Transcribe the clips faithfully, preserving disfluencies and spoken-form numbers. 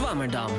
Zwammerdam.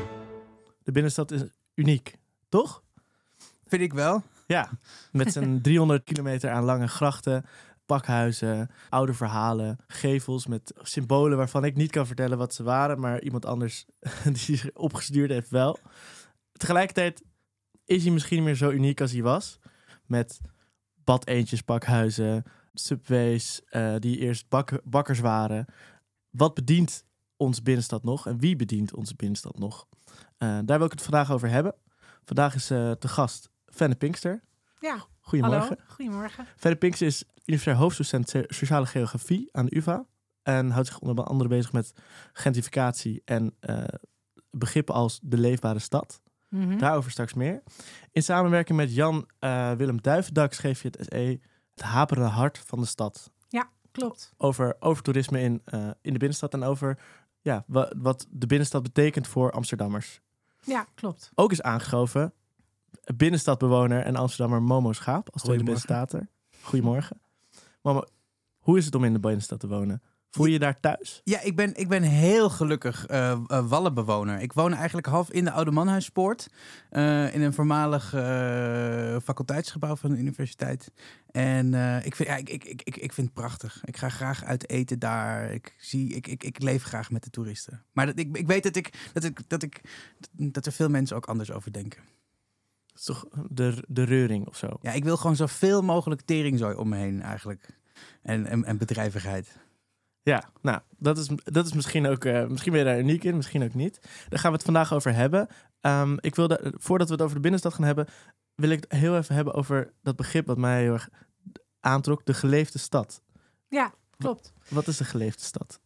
De binnenstad is uniek, toch? Vind ik wel. Ja, met zijn driehonderd kilometer aan lange grachten, pakhuizen, oude verhalen, gevels met symbolen waarvan ik niet kan vertellen wat ze waren, maar iemand anders die zich opgestuurd heeft wel. Tegelijkertijd is hij misschien niet meer zo uniek als hij was, met badeentjes, pakhuizen, subways uh, die eerst bak- bakkers waren. Wat bedient onze binnenstad nog en wie bedient onze binnenstad nog? Uh, daar wil ik het vandaag over hebben. Vandaag is uh, te gast Fenne Pinkster. Ja, goedemorgen. Hallo, goedemorgen. Fenne Pinkster is universitair hoofddocent Sociale Geografie aan de U vA. En houdt zich onder andere bezig met gentrificatie en uh, begrippen als de leefbare stad. Mm-hmm. Daarover straks meer. In samenwerking met Jan uh, Willem Duivendak schreef je het essay Het haperende hart van de stad. Ja, klopt. Over, over toerisme in, uh, in de binnenstad en over ja, wat, wat de binnenstad betekent voor Amsterdammers. Ja, klopt. Ook is aangeschoven binnenstadbewoner en Amsterdammer Momo Schaap als tweede presentator. Goedemorgen. Momo, hoe is het om in de binnenstad te wonen? Voel je je daar thuis? Ja, ik ben, ik ben heel gelukkig uh, uh, Wallenbewoner. Ik woon eigenlijk half in de Oude Manhuispoort. Uh, in een voormalig uh, faculteitsgebouw van de universiteit. En uh, ik, vind, ja, ik, ik, ik, ik, ik vind het prachtig. Ik ga graag uit eten daar. Ik, zie, ik, ik, ik leef graag met de toeristen. Maar dat, ik, ik weet dat, ik, dat, ik, dat, ik, dat er veel mensen ook anders over denken. Dat is toch de, de reuring of zo? Ja, ik wil gewoon zoveel mogelijk teringzooi om me heen eigenlijk. En, en, en bedrijvigheid. Ja, nou, dat is, dat is misschien ook... Uh, misschien ben je daar uniek in, misschien ook niet. Daar gaan we het vandaag over hebben. Um, ik wilde, voordat we het over de binnenstad gaan hebben, wil ik het heel even hebben over dat begrip wat mij heel erg aantrok, de geleefde stad. Ja, klopt. Wat, wat is de geleefde stad?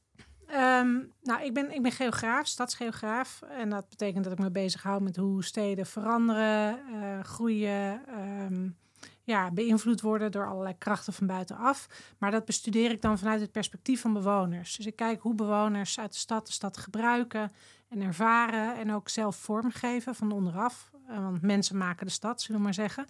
Um, nou, ik ben, ik ben geograaf, stadsgeograaf. En dat betekent dat ik me bezighoud met hoe steden veranderen, uh, groeien, um, ja, beïnvloed worden door allerlei krachten van buitenaf. Maar dat bestudeer ik dan vanuit het perspectief van bewoners. Dus ik kijk hoe bewoners uit de stad de stad gebruiken en ervaren en ook zelf vormgeven van onderaf. Uh, want mensen maken de stad, zullen we maar zeggen.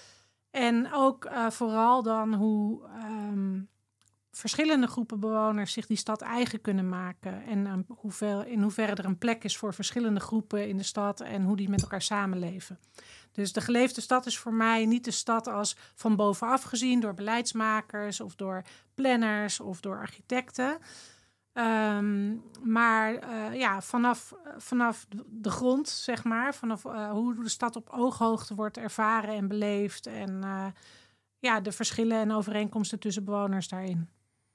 En ook uh, vooral dan hoe um, verschillende groepen bewoners zich die stad eigen kunnen maken. En uh, hoeveel, in hoeverre er een plek is voor verschillende groepen in de stad en hoe die met elkaar samenleven. Dus de geleefde stad is voor mij niet de stad als van bovenaf gezien door beleidsmakers of door planners of door architecten. Um, maar uh, ja, vanaf, vanaf de grond, zeg maar, vanaf uh, hoe de stad op ooghoogte wordt ervaren en beleefd en uh, ja, de verschillen en overeenkomsten tussen bewoners daarin.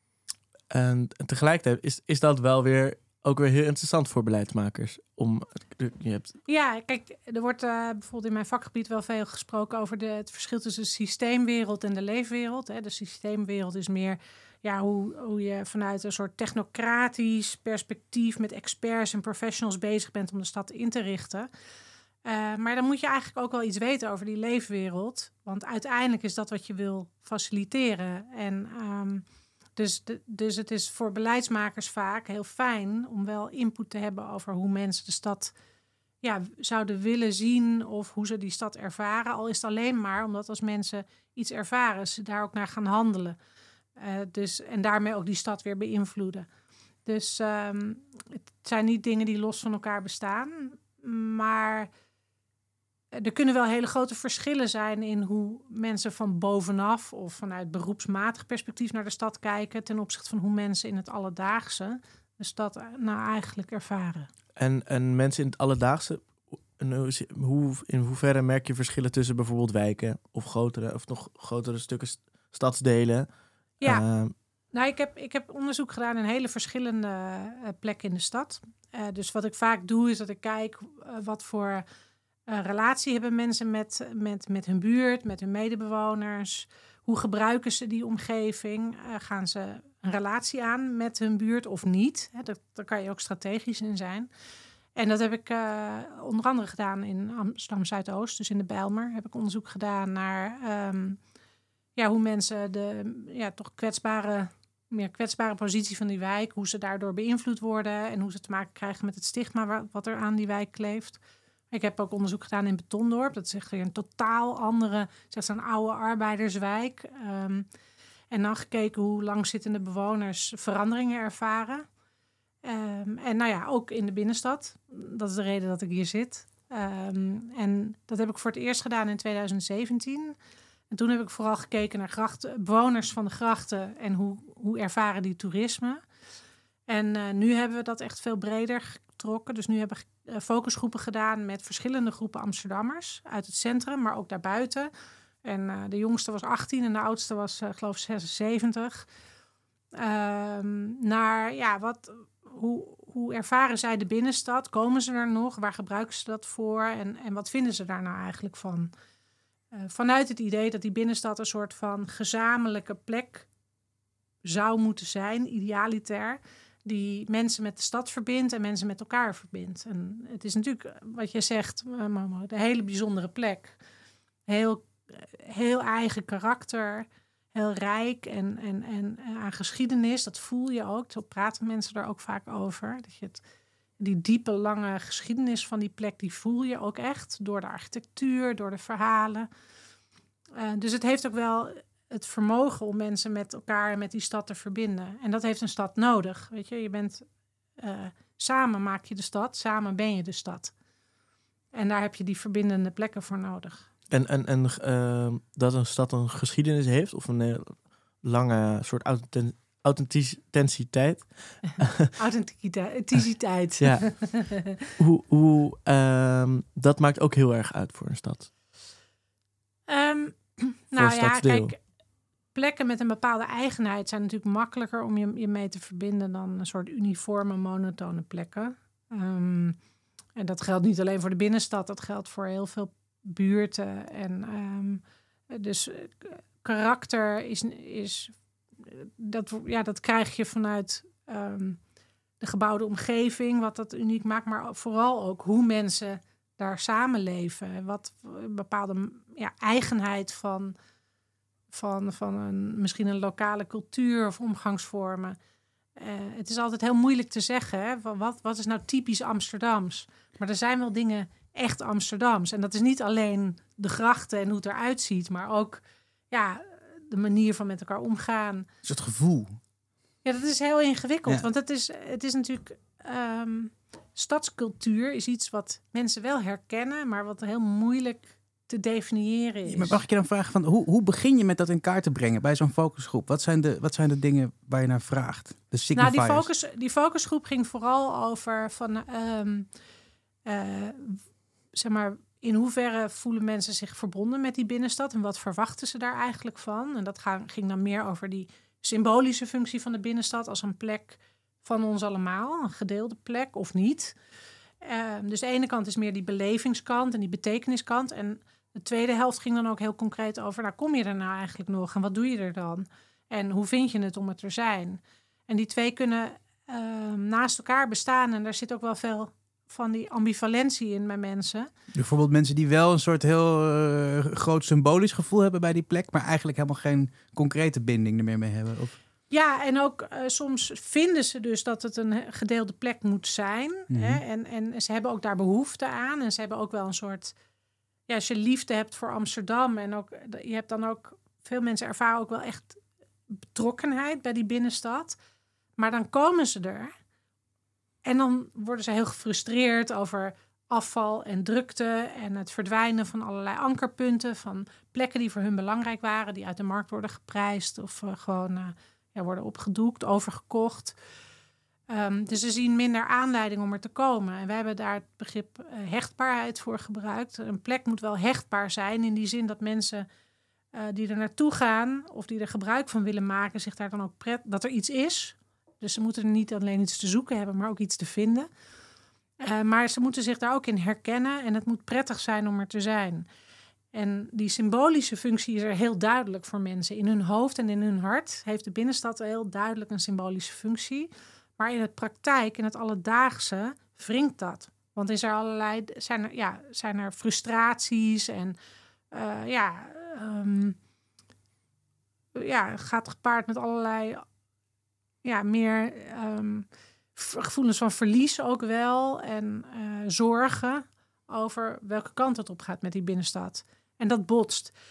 En tegelijkertijd is, is dat wel weer ook weer heel interessant voor beleidsmakers. Om, je hebt... Ja, kijk, er wordt uh, bijvoorbeeld in mijn vakgebied wel veel gesproken over de, het verschil tussen de systeemwereld en de leefwereld. Hè. De systeemwereld is meer ja, hoe, hoe je vanuit een soort technocratisch perspectief met experts en professionals bezig bent om de stad in te richten. Uh, maar dan moet je eigenlijk ook wel iets weten over die leefwereld. Want uiteindelijk is dat wat je wil faciliteren. En um, Dus, de, dus het is voor beleidsmakers vaak heel fijn om wel input te hebben over hoe mensen de stad ja, zouden willen zien of hoe ze die stad ervaren. Al is het alleen maar omdat als mensen iets ervaren, ze daar ook naar gaan handelen. Uh, dus, en daarmee ook die stad weer beïnvloeden. Dus um, het zijn niet dingen die los van elkaar bestaan. Maar er kunnen wel hele grote verschillen zijn in hoe mensen van bovenaf of vanuit beroepsmatig perspectief naar de stad kijken ten opzichte van hoe mensen in het alledaagse de stad nou eigenlijk ervaren. En, en mensen in het alledaagse, hoe, in hoeverre merk je verschillen tussen bijvoorbeeld wijken of grotere of nog grotere stukken stadsdelen? Ja, uh, nou ik heb, ik heb onderzoek gedaan in hele verschillende uh, plekken in de stad. Uh, dus wat ik vaak doe is dat ik kijk uh, wat voor Uh, relatie hebben mensen met, met, met hun buurt, met hun medebewoners. Hoe gebruiken ze die omgeving? Uh, gaan ze een relatie aan met hun buurt of niet? Hè, dat, daar kan je ook strategisch in zijn. En dat heb ik uh, onder andere gedaan in Amsterdam Zuidoost, dus in de Bijlmer. Heb ik onderzoek gedaan naar um, ja, hoe mensen de ja, toch kwetsbare, meer kwetsbare positie van die wijk, hoe ze daardoor beïnvloed worden en hoe ze te maken krijgen met het stigma waar, wat er aan die wijk kleeft. Ik heb ook onderzoek gedaan in Betondorp. Dat is echt een totaal andere, zeg een oude arbeiderswijk. Um, en dan gekeken hoe langzittende bewoners veranderingen ervaren. Um, en nou ja, ook in de binnenstad. Dat is de reden dat ik hier zit. Um, en dat heb ik voor het eerst gedaan in twintig zeventien. En toen heb ik vooral gekeken naar grachten, bewoners van de grachten en hoe, hoe ervaren die toerisme. En uh, nu hebben we dat echt veel breder getrokken. Dus nu hebben we uh, focusgroepen gedaan met verschillende groepen Amsterdammers uit het centrum, maar ook daarbuiten. En uh, de jongste was achttien en de oudste was, uh, geloof ik, zesenzeventig. Um, naar, ja, wat, hoe, hoe ervaren zij de binnenstad? Komen ze er nog? Waar gebruiken ze dat voor? En, en wat vinden ze daar nou eigenlijk van? Uh, vanuit het idee dat die binnenstad een soort van gezamenlijke plek zou moeten zijn, idealitair, die mensen met de stad verbindt en mensen met elkaar verbindt. En het is natuurlijk, wat je zegt, uh, Momo, een hele bijzondere plek. Heel, heel eigen karakter, heel rijk en, en, en aan geschiedenis. Dat voel je ook. Zo praten mensen er ook vaak over. Dat je het, die diepe, lange geschiedenis van die plek, die voel je ook echt door de architectuur, door de verhalen. Uh, dus het heeft ook wel het vermogen om mensen met elkaar en met die stad te verbinden. En dat heeft een stad nodig. Weet je, je bent uh, samen maak je de stad, samen ben je de stad. En daar heb je die verbindende plekken voor nodig. En, en, en uh, dat een stad een geschiedenis heeft of een uh, lange soort authent- authenticiteit. Authenticiteit. Ja. hoe, hoe, uh, dat maakt ook heel erg uit voor een stad. Um, nou ja, kijk, plekken met een bepaalde eigenheid zijn natuurlijk makkelijker om je, je mee te verbinden dan een soort uniforme, monotone plekken. Um, en dat geldt niet alleen voor de binnenstad, dat geldt voor heel veel buurten. En um, dus uh, karakter is, is dat, ja, dat krijg je vanuit um, de gebouwde omgeving, wat dat uniek maakt, maar vooral ook hoe mensen daar samenleven. Wat een bepaalde ja, eigenheid van, van, van een, misschien een lokale cultuur of omgangsvormen. Uh, het is altijd heel moeilijk te zeggen, hè, van wat, wat is nou typisch Amsterdams? Maar er zijn wel dingen echt Amsterdams. En dat is niet alleen de grachten en hoe het eruit ziet, maar ook ja, de manier van met elkaar omgaan. Het is het gevoel. Ja, dat is heel ingewikkeld. Ja. Want het is, het is natuurlijk... Um, stadscultuur is iets wat mensen wel herkennen, maar wat heel moeilijk te definiëren is. Ja, maar mag ik je dan vragen, van, hoe, hoe begin je met dat in kaart te brengen bij zo'n focusgroep? Wat zijn de, wat zijn de dingen waar je naar vraagt? De signifiers. Nou, die, focus, die focusgroep ging vooral over van, um, uh, zeg maar, in hoeverre voelen mensen zich verbonden met die binnenstad en wat verwachten ze daar eigenlijk van? En dat gaan, ging dan meer over die symbolische functie van de binnenstad als een plek van ons allemaal, een gedeelde plek of niet. Uh, dus de ene kant is meer die belevingskant en die betekeniskant. En de tweede helft ging dan ook heel concreet over, nou, kom je er nou eigenlijk nog en wat doe je er dan? En hoe vind je het om het te zijn? En die twee kunnen uh, naast elkaar bestaan en daar zit ook wel veel van die ambivalentie in bij mensen. Bijvoorbeeld mensen die wel een soort heel uh, groot symbolisch gevoel hebben bij die plek, maar eigenlijk helemaal geen concrete binding er meer mee hebben. Of... Ja, en ook uh, soms vinden ze dus dat het een gedeelde plek moet zijn. Mm-hmm. Hè? En, en ze hebben ook daar behoefte aan. En ze hebben ook wel een soort... Ja, als je liefde hebt voor Amsterdam en ook, je hebt dan ook... Veel mensen ervaren ook wel echt betrokkenheid bij die binnenstad. Maar dan komen ze er. En dan worden ze heel gefrustreerd over afval en drukte en het verdwijnen van allerlei ankerpunten, van plekken die voor hun belangrijk waren, die uit de markt worden geprijsd of uh, gewoon... Uh, Ja, worden opgedoekt, overgekocht. Um, dus ze zien minder aanleiding om er te komen. En wij hebben daar het begrip uh, hechtbaarheid voor gebruikt. Een plek moet wel hechtbaar zijn in die zin dat mensen uh, die er naartoe gaan of die er gebruik van willen maken, zich daar dan ook pret dat er iets is. Dus ze moeten er niet alleen iets te zoeken hebben, maar ook iets te vinden. Uh, maar ze moeten zich daar ook in herkennen en het moet prettig zijn om er te zijn. En die symbolische functie is er heel duidelijk voor mensen. In hun hoofd en in hun hart heeft de binnenstad heel duidelijk een symbolische functie. Maar in het praktijk, in het alledaagse, wringt dat. Want is er allerlei, zijn er, ja, zijn er frustraties en uh, ja, um, ja, gaat gepaard met allerlei ja, meer um, gevoelens van verlies ook wel. En uh, zorgen over welke kant het op gaat met die binnenstad. En dat botst.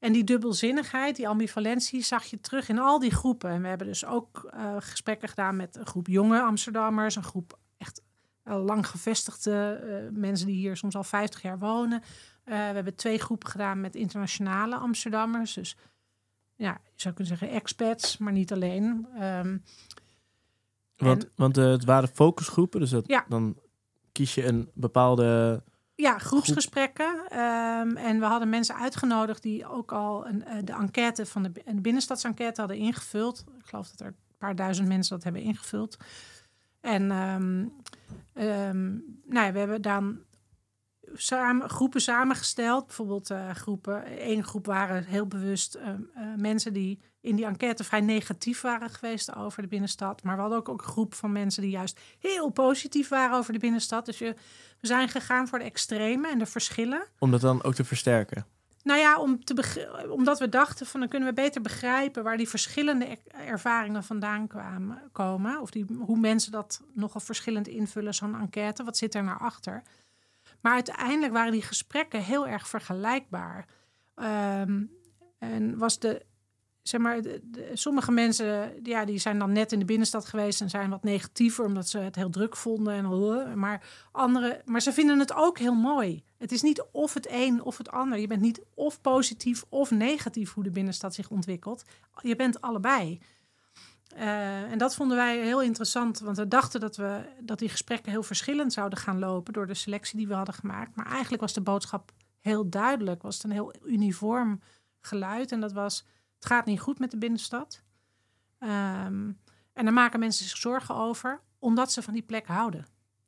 En die dubbelzinnigheid, die ambivalentie, zag je terug in al die groepen. En we hebben dus ook uh, gesprekken gedaan met een groep jonge Amsterdammers, een groep echt uh, lang gevestigde uh, mensen die hier soms al vijftig jaar wonen. Uh, we hebben twee groepen gedaan met internationale Amsterdammers. Dus ja, je zou kunnen zeggen expats, maar niet alleen. Um, want en, want uh, het waren focusgroepen, dus dat, ja. dan kies je een bepaalde... Ja, groepsgesprekken. Um, en we hadden mensen uitgenodigd die ook al een, uh, de enquête van de, de binnenstadsenquête hadden ingevuld. Ik geloof dat er een paar duizend mensen dat hebben ingevuld. En um, um, nou ja, we hebben dan samen, groepen samengesteld. Bijvoorbeeld uh, groepen. Eén groep waren heel bewust uh, uh, mensen die in die enquête vrij negatief waren geweest over de binnenstad. Maar we hadden ook, ook een groep van mensen die juist heel positief waren over de binnenstad. Dus je, we zijn gegaan voor de extreme en de verschillen. Om dat dan ook te versterken? Nou ja, om te beg- omdat we dachten van dan kunnen we beter begrijpen waar die verschillende er- ervaringen vandaan kwamen, komen. Of die, hoe mensen dat nogal verschillend invullen, zo'n enquête. Wat zit er nou achter? Maar uiteindelijk waren die gesprekken heel erg vergelijkbaar. Um, en was de, zeg maar, de, de, sommige mensen, ja, die zijn dan net in de binnenstad geweest en zijn wat negatiever omdat ze het heel druk vonden. En, uh, maar, andere, maar ze vinden het ook heel mooi. Het is niet of het een of het ander. Je bent niet of positief of negatief hoe de binnenstad zich ontwikkelt. Je bent allebei. Uh, en dat vonden wij heel interessant, want we dachten dat, we, dat die gesprekken heel verschillend zouden gaan lopen door de selectie die we hadden gemaakt. Maar eigenlijk was de boodschap heel duidelijk, was het een heel uniform geluid. En dat was, het gaat niet goed met de binnenstad. Um, en daar maken mensen zich zorgen over, omdat ze van die plek houden.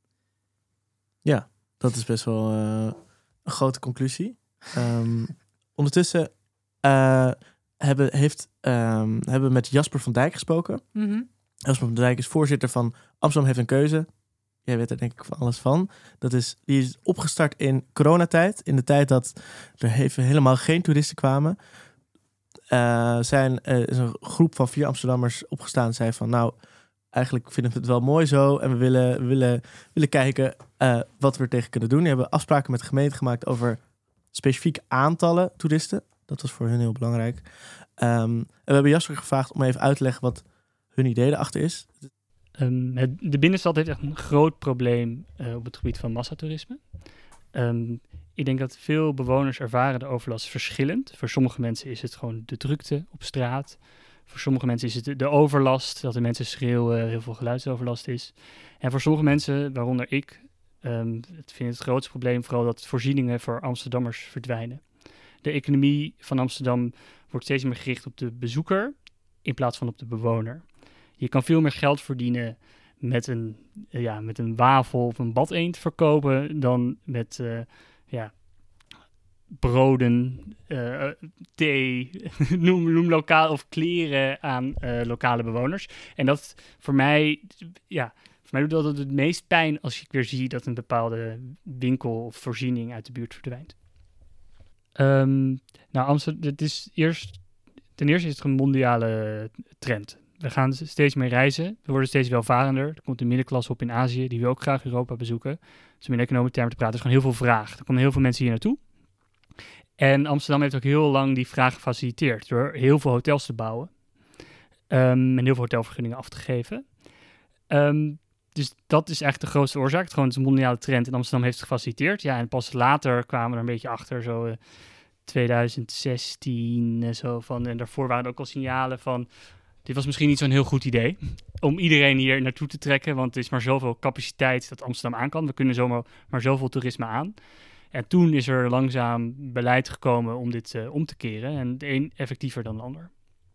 Ja, dat is best wel uh, een grote conclusie. Um, ondertussen... Uh, Hebben, heeft, um, hebben met Jasper van Dijk gesproken. Mm-hmm. Jasper van Dijk is voorzitter van Amsterdam heeft een keuze. Jij weet er denk ik van alles van. Dat is, die is opgestart in coronatijd. In de tijd dat er even helemaal geen toeristen kwamen. Uh, zijn, uh, is een groep van vier Amsterdammers opgestaan en zei van nou, eigenlijk vinden we het wel mooi zo. En we willen, we willen, willen kijken uh, wat we er tegen kunnen doen. Die hebben afspraken met de gemeente gemaakt over specifieke aantallen toeristen. Dat was voor hun heel belangrijk. Um, en we hebben Jasper gevraagd om even uit te leggen wat hun idee erachter is. Um, het, de binnenstad heeft echt een groot probleem uh, op het gebied van massatoerisme. Um, ik denk dat veel bewoners ervaren de overlast verschillend. Voor sommige mensen is het gewoon de drukte op straat. Voor sommige mensen is het de, de overlast, dat de mensen schreeuwen, heel veel geluidsoverlast is. En voor sommige mensen, waaronder ik, um, het vind het grootste probleem vooral dat voorzieningen voor Amsterdammers verdwijnen. De economie van Amsterdam wordt steeds meer gericht op de bezoeker in plaats van op de bewoner. Je kan veel meer geld verdienen met een, ja, met een wafel of een badeend verkopen dan met uh, ja, broden, uh, thee, noem, noem lokaal of kleren aan uh, lokale bewoners. En dat voor mij, ja, voor mij doet dat het meest pijn als ik weer zie dat een bepaalde winkel of voorziening uit de buurt verdwijnt. Um, nou, Amsterdam, het is eerst, ten eerste is het een mondiale trend. We gaan steeds meer reizen. We worden steeds welvarender. Er komt een middenklasse op in Azië, die wil ook graag Europa bezoeken. Dus om in economische termen te praten, er is gewoon heel veel vraag. Er komen heel veel mensen hier naartoe. En Amsterdam heeft ook heel lang die vraag gefaciliteerd door heel veel hotels te bouwen. Um, en heel veel hotelvergunningen af te geven. Um, dus dat is eigenlijk de grootste oorzaak. Het, gewoon, het is een mondiale trend en Amsterdam heeft het gefaciliteerd. Ja, en pas later kwamen we er een beetje achter, zo uh, twintig zestien en zo. Van, en daarvoor waren er ook al signalen van, dit was misschien niet zo'n heel goed idee om iedereen hier naartoe te trekken, want er is maar zoveel capaciteit dat Amsterdam aan kan. We kunnen zomaar maar zoveel toerisme aan. En toen is er langzaam beleid gekomen om dit uh, om te keren. En de een effectiever dan de ander.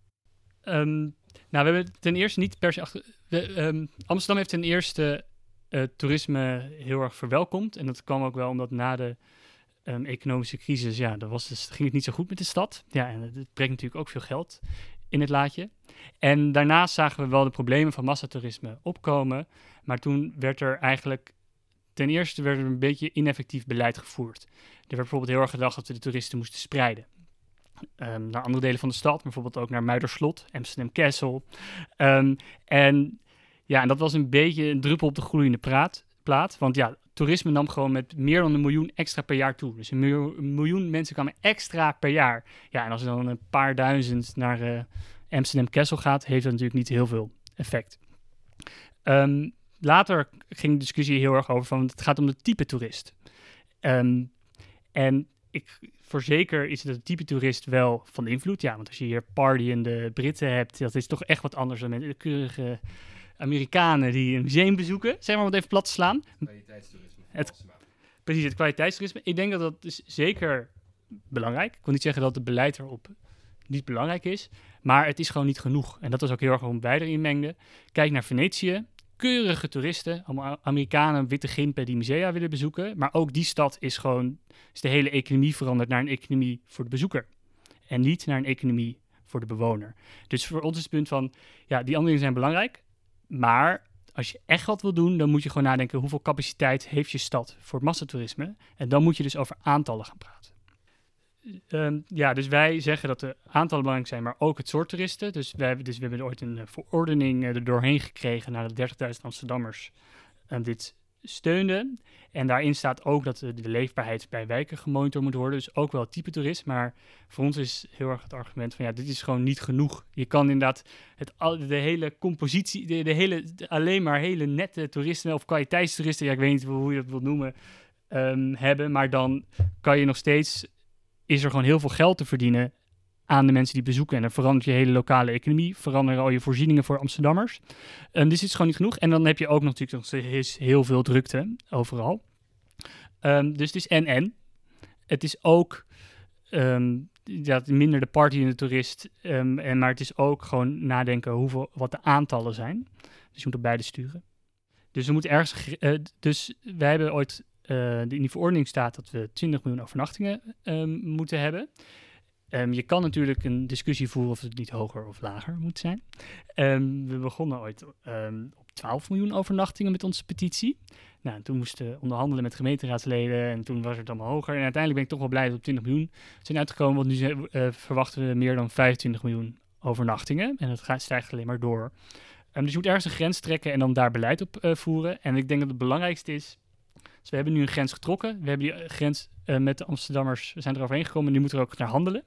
Um, nou, we hebben ten eerste niet per se achter... We, um, Amsterdam heeft ten eerste uh, toerisme heel erg verwelkomd. En dat kwam ook wel omdat na de um, economische crisis, ja, dat was dus, ging het niet zo goed met de stad. Ja, en het brengt natuurlijk ook veel geld in het laadje. En daarnaast zagen we wel de problemen van massatoerisme opkomen. Maar toen werd er eigenlijk... Ten eerste werd er een beetje ineffectief beleid gevoerd. Er werd bijvoorbeeld heel erg gedacht dat we de toeristen moesten spreiden. Um, naar andere delen van de stad, bijvoorbeeld ook naar Muiderslot, Amsterdam Castle. Um, en ja, en dat was een beetje een druppel op de gloeiende praat, plaat. Want ja, toerisme nam gewoon met meer dan een miljoen extra per jaar toe. Dus een miljoen, een miljoen mensen kwamen extra per jaar. Ja, en als er dan een paar duizend naar uh, Amsterdam Castle gaat, heeft dat natuurlijk niet heel veel effect. Um, later ging de discussie heel erg over van het gaat om de type toerist. Um, en ik, voorzeker is het type toerist wel van invloed. Ja, want als je hier partyende Britten hebt, dat is toch echt wat anders dan met de keurige Amerikanen die een museum bezoeken. Zeg maar wat even plat te slaan. Kwaliteitstoerisme. Het, precies, het kwaliteitstoerisme. Ik denk dat dat is zeker belangrijk. Ik wil niet zeggen dat het beleid erop niet belangrijk is, maar het is gewoon niet genoeg. En dat was ook heel erg waarom wij erin mengden. Kijk naar Venetië. Keurige toeristen, allemaal Amerikanen, witte gimpen die musea willen bezoeken. Maar ook die stad is gewoon, is de hele economie veranderd naar een economie voor de bezoeker. En niet naar een economie voor de bewoner. Dus voor ons is het punt van, ja, die andere dingen zijn belangrijk. Maar als je echt wat wil doen, dan moet je gewoon nadenken hoeveel capaciteit heeft je stad voor massatoerisme. En dan moet je dus over aantallen gaan praten. Um, ja, dus wij zeggen dat de aantallen belangrijk zijn, maar ook het soort toeristen. Dus, wij, dus we hebben ooit een uh, verordening uh, er doorheen gekregen naar de dertigduizend Amsterdammers um, dit steunden. En daarin staat ook dat uh, de leefbaarheid bij wijken gemonitord moet worden. Dus ook wel het type toerist. Maar voor ons is heel erg het argument van ja, dit is gewoon niet genoeg. Je kan inderdaad het, de hele compositie, de, de hele, de, alleen maar hele nette toeristen of kwaliteitstoeristen, ja, ik weet niet hoe je dat wilt noemen, um, hebben. Maar dan kan je nog steeds, is er gewoon heel veel geld te verdienen aan de mensen die bezoeken. En dan verandert je hele lokale economie, veranderen al je voorzieningen voor Amsterdammers. Um, dus het is gewoon niet genoeg. En dan heb je ook natuurlijk nog steeds heel veel drukte overal. Um, dus het is en-en. Het is ook um, ja, minder de party en de toerist. Um, en, maar het is ook gewoon nadenken hoeveel, wat de aantallen zijn. Dus je moet op beide sturen. Dus we moeten ergens. Uh, dus wij hebben ooit. Uh, in die verordening staat dat we twintig miljoen overnachtingen um, moeten hebben. Um, je kan natuurlijk een discussie voeren of het niet hoger of lager moet zijn. Um, we begonnen ooit um, op twaalf miljoen overnachtingen met onze petitie. Nou, toen moesten we onderhandelen met gemeenteraadsleden en toen was het allemaal hoger. En uiteindelijk ben ik toch wel blij dat we op twintig miljoen zijn uitgekomen, want nu zijn, uh, verwachten we meer dan vijfentwintig miljoen overnachtingen. En dat gaat, stijgt alleen maar door. Um, dus je moet ergens een grens trekken en dan daar beleid op uh, voeren. En ik denk dat het belangrijkste is, dus we hebben nu een grens getrokken. We hebben die uh, grens uh, met de Amsterdammers, we zijn eroverheen gekomen en die moeten er ook naar handelen.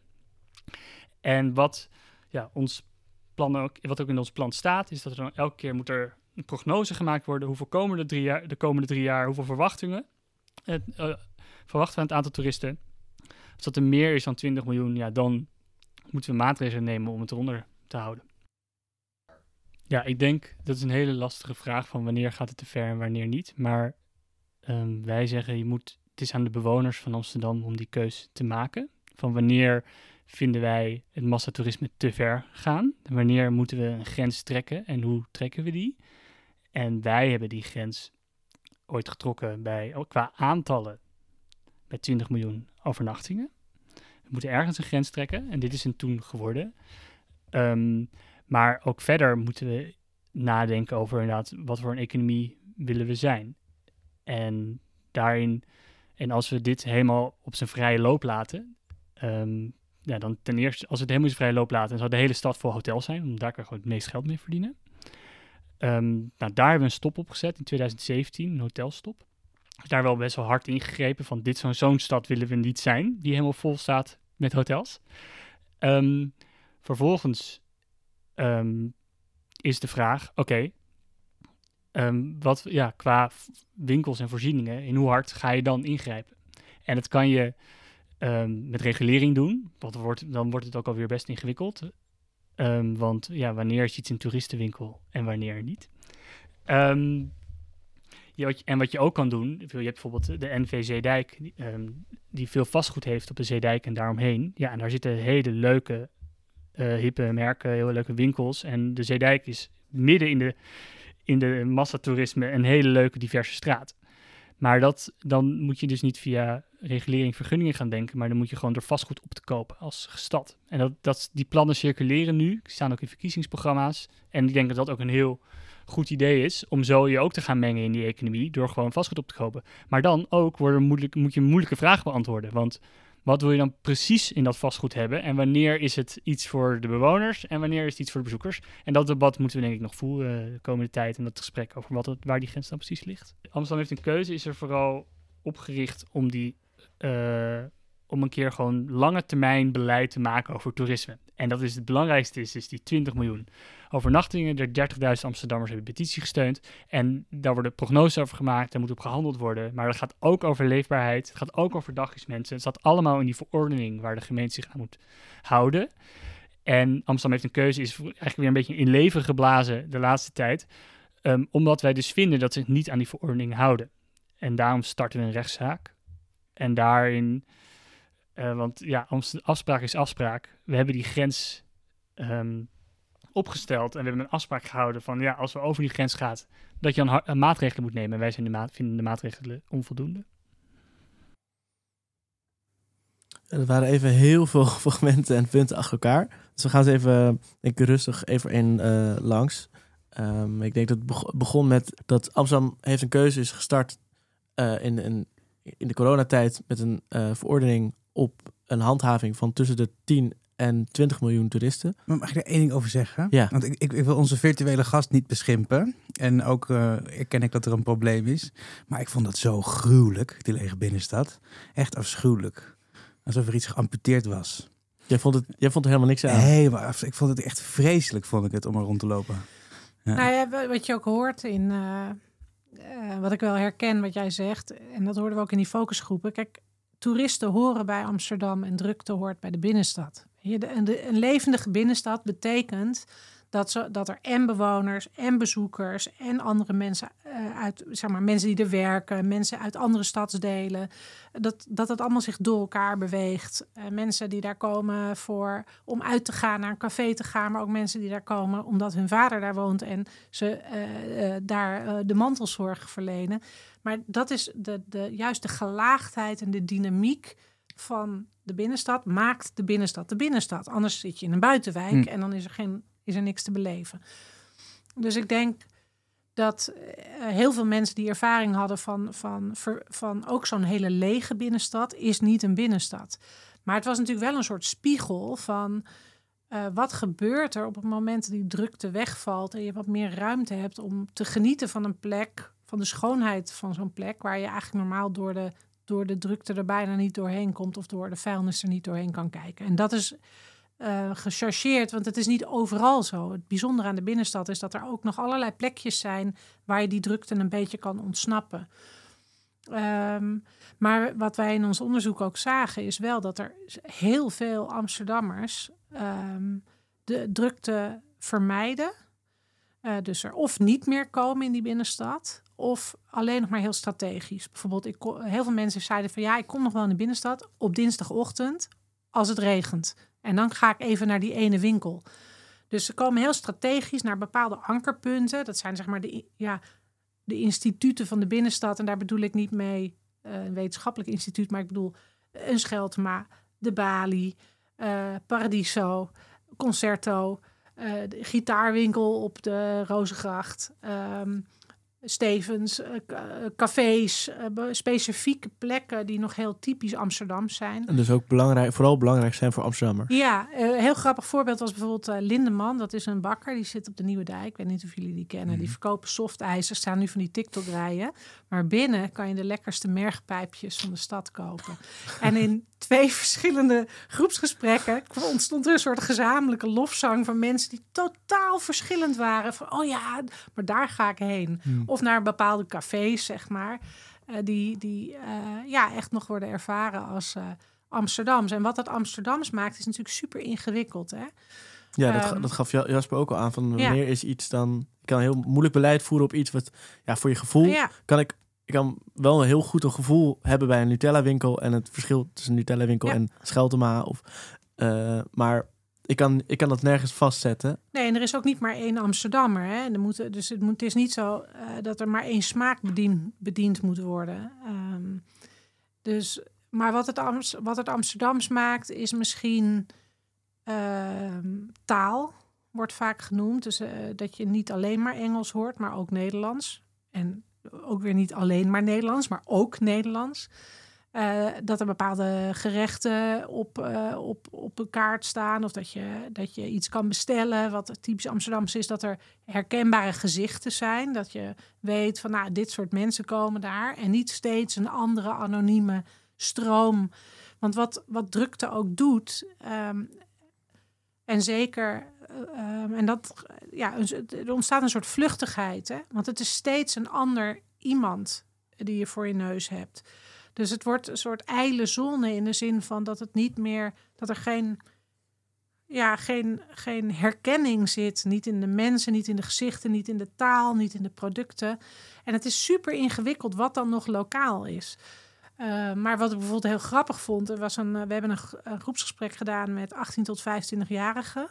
En wat, ja, ons plan ook, wat ook in ons plan staat, is dat er dan elke keer moet er een prognose gemaakt worden. Hoeveel komen de, drie jaar, de komende drie jaar, hoeveel verwachtingen, uh, uh, verwachten we aan het aantal toeristen. Als dat er meer is dan twintig miljoen, ja, dan moeten we maatregelen nemen om het eronder te houden. Ja, ik denk, dat is een hele lastige vraag van wanneer gaat het te ver en wanneer niet. Maar um, wij zeggen, je moet, het is aan de bewoners van Amsterdam om die keus te maken. Van wanneer vinden wij het massatoerisme te ver gaan? Wanneer moeten we een grens trekken en hoe trekken we die? En wij hebben die grens ooit getrokken bij, qua aantallen, bij twintig miljoen overnachtingen. We moeten ergens een grens trekken en dit is een toen geworden. Um, maar ook verder moeten we nadenken over inderdaad wat voor een economie willen we zijn. En daarin, en als we dit helemaal op zijn vrije loop laten, um, ja, dan ten eerste, als we het helemaal in zijn vrije loop laten, dan zou de hele stad vol hotels zijn, want daar kan je gewoon het meest geld mee verdienen. Um, nou, daar hebben we een stop op gezet in twintig zeventien, een hotelstop. Dus daar wel best wel hard ingegrepen van dit zo'n, zo'n stad willen we niet zijn, die helemaal vol staat met hotels. Um, vervolgens um, is de vraag, oké, okay, um, wat ja, qua winkels en voorzieningen, in hoe hard ga je dan ingrijpen? En dat kan je um, met regulering doen, want wordt, dan wordt het ook alweer best ingewikkeld. Um, want ja, wanneer is iets een toeristenwinkel en wanneer niet? Um, ja, wat je, en wat je ook kan doen, je hebt bijvoorbeeld de N V Zeedijk, die, um, die veel vastgoed heeft op de Zeedijk en daaromheen. Ja, en daar zitten hele leuke, uh, hippe merken, hele leuke winkels. En de Zeedijk is midden in de, in de massatoerisme een hele leuke, diverse straat. Maar dat, dan moet je dus niet via regulering vergunningen gaan denken, maar dan moet je gewoon door vastgoed op te kopen als stad. En dat, dat, die plannen circuleren nu, die staan ook in verkiezingsprogramma's. En ik denk dat dat ook een heel goed idee is, om zo je ook te gaan mengen in die economie, door gewoon vastgoed op te kopen. Maar dan ook worden moeilijk, moet je moeilijke vragen beantwoorden, want wat wil je dan precies in dat vastgoed hebben? En wanneer is het iets voor de bewoners en wanneer is het iets voor de bezoekers? En dat debat moeten we denk ik nog voeren de komende tijd en dat gesprek over wat het, waar die grens dan precies ligt. Amsterdam heeft een keuze, is er vooral opgericht om die... Uh, om een keer gewoon lange termijn beleid te maken over toerisme. En dat is het belangrijkste, is, is die twintig miljoen overnachtingen. Er dertigduizend Amsterdammers hebben petitie gesteund. En daar worden prognoses over gemaakt, daar moet op gehandeld worden. Maar dat gaat ook over leefbaarheid, het gaat ook over dagjesmensen. Het staat allemaal in die verordening waar de gemeente zich aan moet houden. En Amsterdam heeft een keuze, is eigenlijk weer een beetje in leven geblazen de laatste tijd. Um, omdat wij dus vinden dat ze zich niet aan die verordening houden. En daarom starten we een rechtszaak. En daarin... Uh, want ja, afspraak is afspraak. We hebben die grens um, opgesteld en we hebben een afspraak gehouden van ja, als we over die grens gaat, dat je een, ha- een maatregelen moet nemen. En wij zijn de ma- vinden de maatregelen onvoldoende. Er waren even heel veel fragmenten en punten achter elkaar. Dus we gaan ze even, denk ik, rustig even één uh, langs. Um, ik denk dat het begon met dat Amsterdam heeft een keuze is gestart uh, in, in, in de coronatijd met een uh, verordening op een handhaving van tussen de tien en twintig miljoen toeristen. Maar mag ik er één ding over zeggen? Ja. Want ik, ik, ik wil onze virtuele gast niet beschimpen. En ook uh, erken ik dat er een probleem is. Maar ik vond dat zo gruwelijk, die lege binnenstad. Echt afschuwelijk. Alsof er iets geamputeerd was. Jij vond, het, jij vond er helemaal niks aan? Nee, maar ik vond het echt vreselijk, vond ik het, om er rond te lopen. Ja. Nou ja, wat je ook hoort in... Uh, uh, wat ik wel herken, wat jij zegt... en dat hoorden we ook in die focusgroepen... Kijk, toeristen horen bij Amsterdam en drukte hoort bij de binnenstad. Een levendige binnenstad betekent dat, ze, dat er en bewoners en bezoekers en andere mensen uit, zeg maar, mensen die er werken, mensen uit andere stadsdelen, dat dat het allemaal zich door elkaar beweegt. Uh, mensen die daar komen voor om uit te gaan, naar een café te gaan, maar ook mensen die daar komen omdat hun vader daar woont en ze uh, uh, daar uh, de mantelzorg verlenen. Maar dat is de, de, juist de gelaagdheid en de dynamiek van de binnenstad maakt de binnenstad de binnenstad. Anders zit je in een buitenwijk hm. en dan is er, geen, is er niks te beleven. Dus ik denk dat uh, heel veel mensen die ervaring hadden van, van, van, van ook zo'n hele lege binnenstad is niet een binnenstad. Maar het was natuurlijk wel een soort spiegel van uh, wat gebeurt er op het moment dat die drukte wegvalt en je wat meer ruimte hebt om te genieten van een plek, van de schoonheid van zo'n plek waar je eigenlijk normaal door de door de drukte er bijna niet doorheen komt of door de vuilnis er niet doorheen kan kijken. En dat is uh, gechargeerd, want het is niet overal zo. Het bijzondere aan de binnenstad is dat er ook nog allerlei plekjes zijn waar je die drukte een beetje kan ontsnappen. Um, maar wat wij in ons onderzoek ook zagen is wel dat er heel veel Amsterdammers um, de drukte vermijden. Uh, dus er of niet meer komen in die binnenstad, of alleen nog maar heel strategisch. Bijvoorbeeld, ik kon, heel veel mensen zeiden van ja, ik kom nog wel in de binnenstad op dinsdagochtend als het regent. En dan ga ik even naar die ene winkel. Dus ze komen heel strategisch naar bepaalde ankerpunten. Dat zijn zeg maar de, ja, de instituten van de binnenstad. En daar bedoel ik niet mee uh, een wetenschappelijk instituut, maar ik bedoel een Scheltema, de Bali, uh, Paradiso, Concerto, uh, de gitaarwinkel op de Rozengracht, um, Stevens, uh, cafés, uh, specifieke plekken die nog heel typisch Amsterdams zijn. En dus ook belangrijk, vooral belangrijk zijn voor Amsterdammers. Ja, een uh, heel grappig voorbeeld was bijvoorbeeld uh, Lindeman. Dat is een bakker, die zit op de Nieuwe Dijk. Ik weet niet of jullie die kennen. Mm. Die verkopen softijzer, staan nu van die TikTok-rijen. Maar binnen kan je de lekkerste mergpijpjes van de stad kopen. En in twee verschillende groepsgesprekken ontstond er een soort gezamenlijke lofzang van mensen die totaal verschillend waren. Van, oh ja, maar daar ga ik heen. Mm. Of naar bepaalde cafés, zeg maar. Uh, die die uh, ja, echt nog worden ervaren als uh, Amsterdams. En wat dat Amsterdams maakt, is natuurlijk super ingewikkeld. Hè? Ja, dat, um, dat gaf Jasper ook al aan. Van wanneer ja. is iets dan... Je kan heel moeilijk beleid voeren op iets wat... Ja, voor je gevoel ja. kan ik... Ik kan wel een heel goed een gevoel hebben bij een Nutella-winkel en het verschil tussen een Nutella-winkel ja. en Scheltema. Of, uh, maar ik kan, ik kan dat nergens vastzetten. Nee, en er is ook niet maar één Amsterdammer. Hè? Er moet, dus het, moet, het is niet zo uh, dat er maar één smaak bedien, bediend moet worden. Um, dus, maar wat het, Amst, wat het Amsterdams maakt is misschien uh, taal, wordt vaak genoemd. Dus uh, dat je niet alleen maar Engels hoort, maar ook Nederlands. En ook weer niet alleen maar Nederlands, maar ook Nederlands. Uh, dat er bepaalde gerechten op, uh, op, op een kaart staan. Of dat je, dat je iets kan bestellen. Wat typisch Amsterdams is, dat er herkenbare gezichten zijn. Dat je weet van, nou, dit soort mensen komen daar. En niet steeds een andere anonieme stroom. Want wat, wat drukte ook doet... Um, en zeker... Uh, en dat, ja, er ontstaat een soort vluchtigheid. Hè? Want het is steeds een ander iemand die je voor je neus hebt. Dus het wordt een soort ijle zone in de zin van dat het niet meer, dat er geen, ja, geen, geen herkenning zit. Niet in de mensen, niet in de gezichten, niet in de taal, niet in de producten. En het is super ingewikkeld wat dan nog lokaal is. Uh, maar wat ik bijvoorbeeld heel grappig vond, er was een, we hebben een, een groepsgesprek gedaan met achttien tot vijfentwintig-jarigen.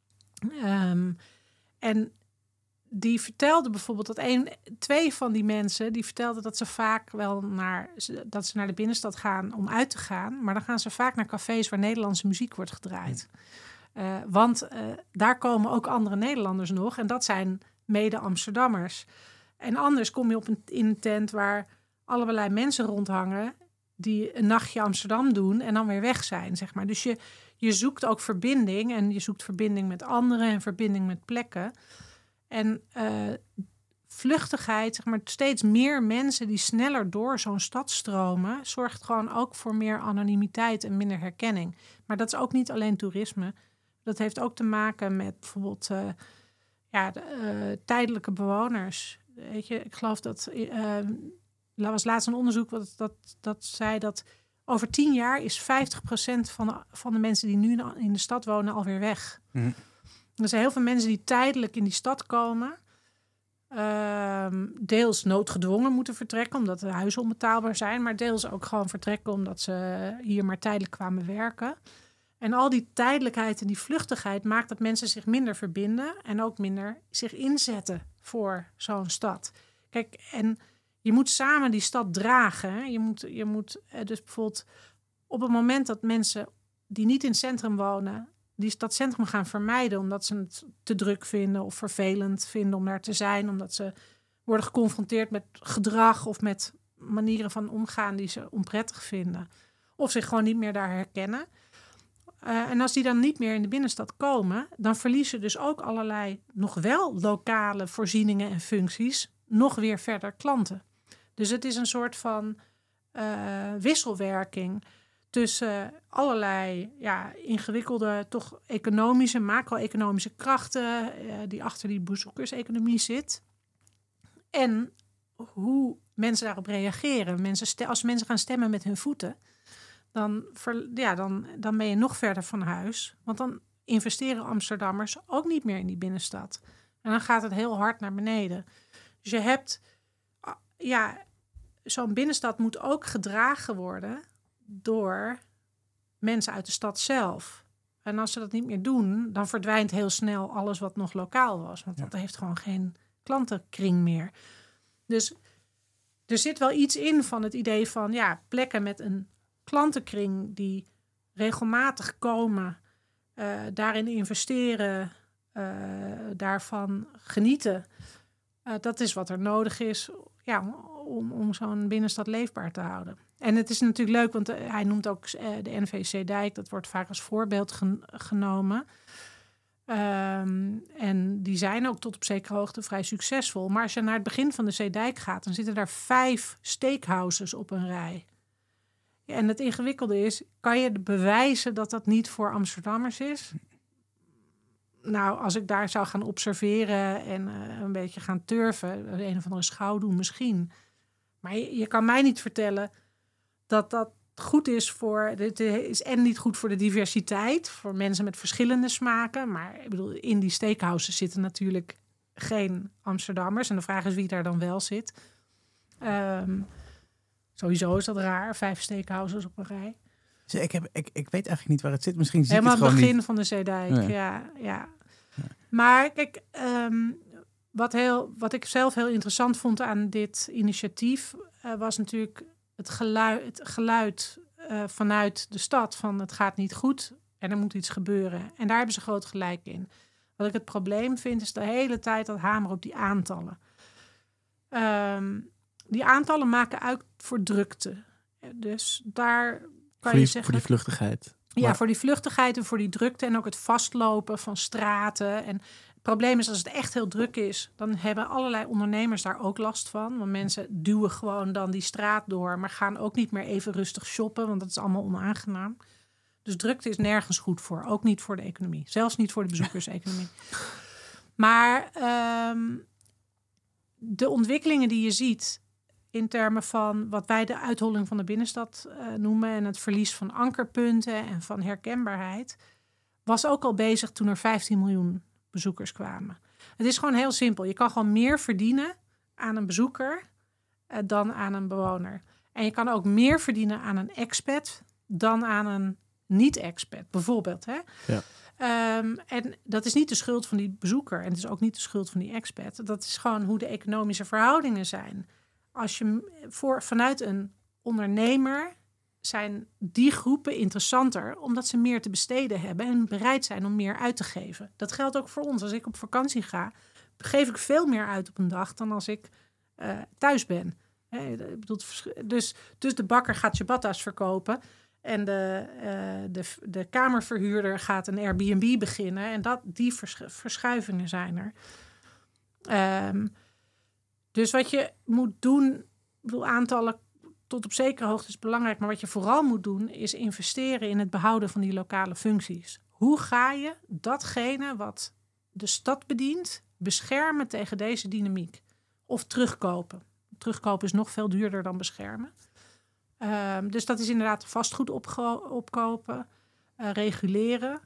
Um, en die vertelde bijvoorbeeld dat een, twee van die mensen die vertelden dat ze vaak wel naar dat ze naar de binnenstad gaan om uit te gaan, maar dan gaan ze vaak naar cafés waar Nederlandse muziek wordt gedraaid. Uh, want uh, daar komen ook andere Nederlanders nog en dat zijn mede Amsterdammers. En anders kom je op een, in een tent waar allerlei mensen rondhangen die een nachtje Amsterdam doen en dan weer weg zijn, zeg maar. Dus je, je zoekt ook verbinding en je zoekt verbinding met anderen en verbinding met plekken. En uh, vluchtigheid, zeg maar, steeds meer mensen die sneller door zo'n stad stromen, zorgt gewoon ook voor meer anonimiteit en minder herkenning. Maar dat is ook niet alleen toerisme. Dat heeft ook te maken met bijvoorbeeld uh, ja, de, uh, tijdelijke bewoners. Weet je, ik geloof dat uh, er was laatst een onderzoek wat dat, dat zei dat over tien jaar is vijftig procent van de, van de mensen die nu in de stad wonen alweer weg. Mm. Er zijn heel veel mensen die tijdelijk in die stad komen. Uh, deels noodgedwongen moeten vertrekken omdat de huizen onbetaalbaar zijn. Maar deels ook gewoon vertrekken omdat ze hier maar tijdelijk kwamen werken. En al die tijdelijkheid en die vluchtigheid maakt dat mensen zich minder verbinden. En ook minder zich inzetten voor zo'n stad. Kijk, en je moet samen die stad dragen. Je moet, je moet dus bijvoorbeeld op het moment dat mensen die niet in het centrum wonen die dat centrum gaan vermijden omdat ze het te druk vinden of vervelend vinden om daar te zijn, omdat ze worden geconfronteerd met gedrag of met manieren van omgaan die ze onprettig vinden of zich gewoon niet meer daar herkennen. Uh, en als die dan niet meer in de binnenstad komen, dan verliezen dus ook allerlei nog wel lokale voorzieningen en functies nog weer verder klanten. Dus het is een soort van uh, wisselwerking tussen allerlei ja, ingewikkelde, toch economische, macro-economische krachten uh, die achter die bezoekerseconomie zit. En hoe mensen daarop reageren. Mensen st- als mensen gaan stemmen met hun voeten, dan, ver, ja, dan, dan ben je nog verder van huis. Want dan investeren Amsterdammers ook niet meer in die binnenstad. En dan gaat het heel hard naar beneden. Dus je hebt, ja, zo'n binnenstad moet ook gedragen worden door mensen uit de stad zelf. En als ze dat niet meer doen, dan verdwijnt heel snel alles wat nog lokaal was. Want ja. dat heeft gewoon geen klantenkring meer. Dus er zit wel iets in van het idee van ja, plekken met een klantenkring die regelmatig komen, uh, daarin investeren, uh, daarvan genieten. Uh, dat is wat er nodig is ja, om, om zo'n binnenstad leefbaar te houden. En het is natuurlijk leuk, want uh, hij noemt ook uh, de N V C-dijk. Dat wordt vaak als voorbeeld gen- genomen. Um, en die zijn ook tot op zekere hoogte vrij succesvol. Maar als je naar het begin van de Zeedijk gaat, dan zitten daar vijf steakhouses op een rij. Ja, en het ingewikkelde is, kan je bewijzen dat dat niet voor Amsterdammers is? Nou, als ik daar zou gaan observeren en uh, een beetje gaan turven, een of andere schouw doen misschien. Maar je, je kan mij niet vertellen dat dat goed is voor, dit is en niet goed voor de diversiteit, voor mensen met verschillende smaken. Maar ik bedoel, in die steakhouses zitten natuurlijk geen Amsterdammers. En de vraag is wie daar dan wel zit. Um, sowieso is dat raar, vijf steakhouses op een rij. Dus ik, heb, ik, ik weet eigenlijk niet waar het zit. Misschien zie Helemaal ik het het gewoon begin niet. van de Zeedijk, ja. Ja, ja. ja. Maar kijk, um, wat, heel, wat ik zelf heel interessant vond aan dit initiatief uh, was natuurlijk het geluid, het geluid uh, vanuit de stad van het gaat niet goed en er moet iets gebeuren. En daar hebben ze groot gelijk in. Wat ik het probleem vind is de hele tijd dat hamer op die aantallen. Um, die aantallen maken uit voor drukte. Dus daar kan Voor je die, zeggen... voor die vluchtigheid. Ja, Maar- voor die vluchtigheid en voor die drukte en ook het vastlopen van straten. En het probleem is, als het echt heel druk is, dan hebben allerlei ondernemers daar ook last van. Want mensen duwen gewoon dan die straat door, maar gaan ook niet meer even rustig shoppen, want dat is allemaal onaangenaam. Dus drukte is nergens goed voor, ook niet voor de economie. Zelfs niet voor de bezoekerseconomie. Maar um, de ontwikkelingen die je ziet in termen van wat wij de uitholling van de binnenstad uh, noemen en het verlies van ankerpunten en van herkenbaarheid, was ook al bezig toen er vijftien miljoen bezoekers kwamen. Het is gewoon heel simpel. Je kan gewoon meer verdienen aan een bezoeker uh, dan aan een bewoner. En je kan ook meer verdienen aan een expat dan aan een niet-expat, bijvoorbeeld. Hè? Ja. Um, en dat is niet de schuld van die bezoeker en het is ook niet de schuld van die expat. Dat is gewoon hoe de economische verhoudingen zijn. Als je voor, vanuit een ondernemer zijn die groepen interessanter, omdat ze meer te besteden hebben en bereid zijn om meer uit te geven. Dat geldt ook voor ons. Als ik op vakantie ga, geef ik veel meer uit op een dag dan als ik uh, thuis ben. He, ik bedoel, dus, dus de bakker gaat ciabatta's verkopen en de, uh, de, de kamerverhuurder gaat een Airbnb beginnen. En dat, die vers, verschuivingen zijn er. Um, Dus wat je moet doen, ik bedoel, aantallen tot op zekere hoogte is belangrijk, maar wat je vooral moet doen is investeren in het behouden van die lokale functies. Hoe ga je datgene wat de stad bedient beschermen tegen deze dynamiek? Of terugkopen. Terugkopen is nog veel duurder dan beschermen. Um, dus dat is inderdaad vastgoed opge- opkopen, uh, reguleren.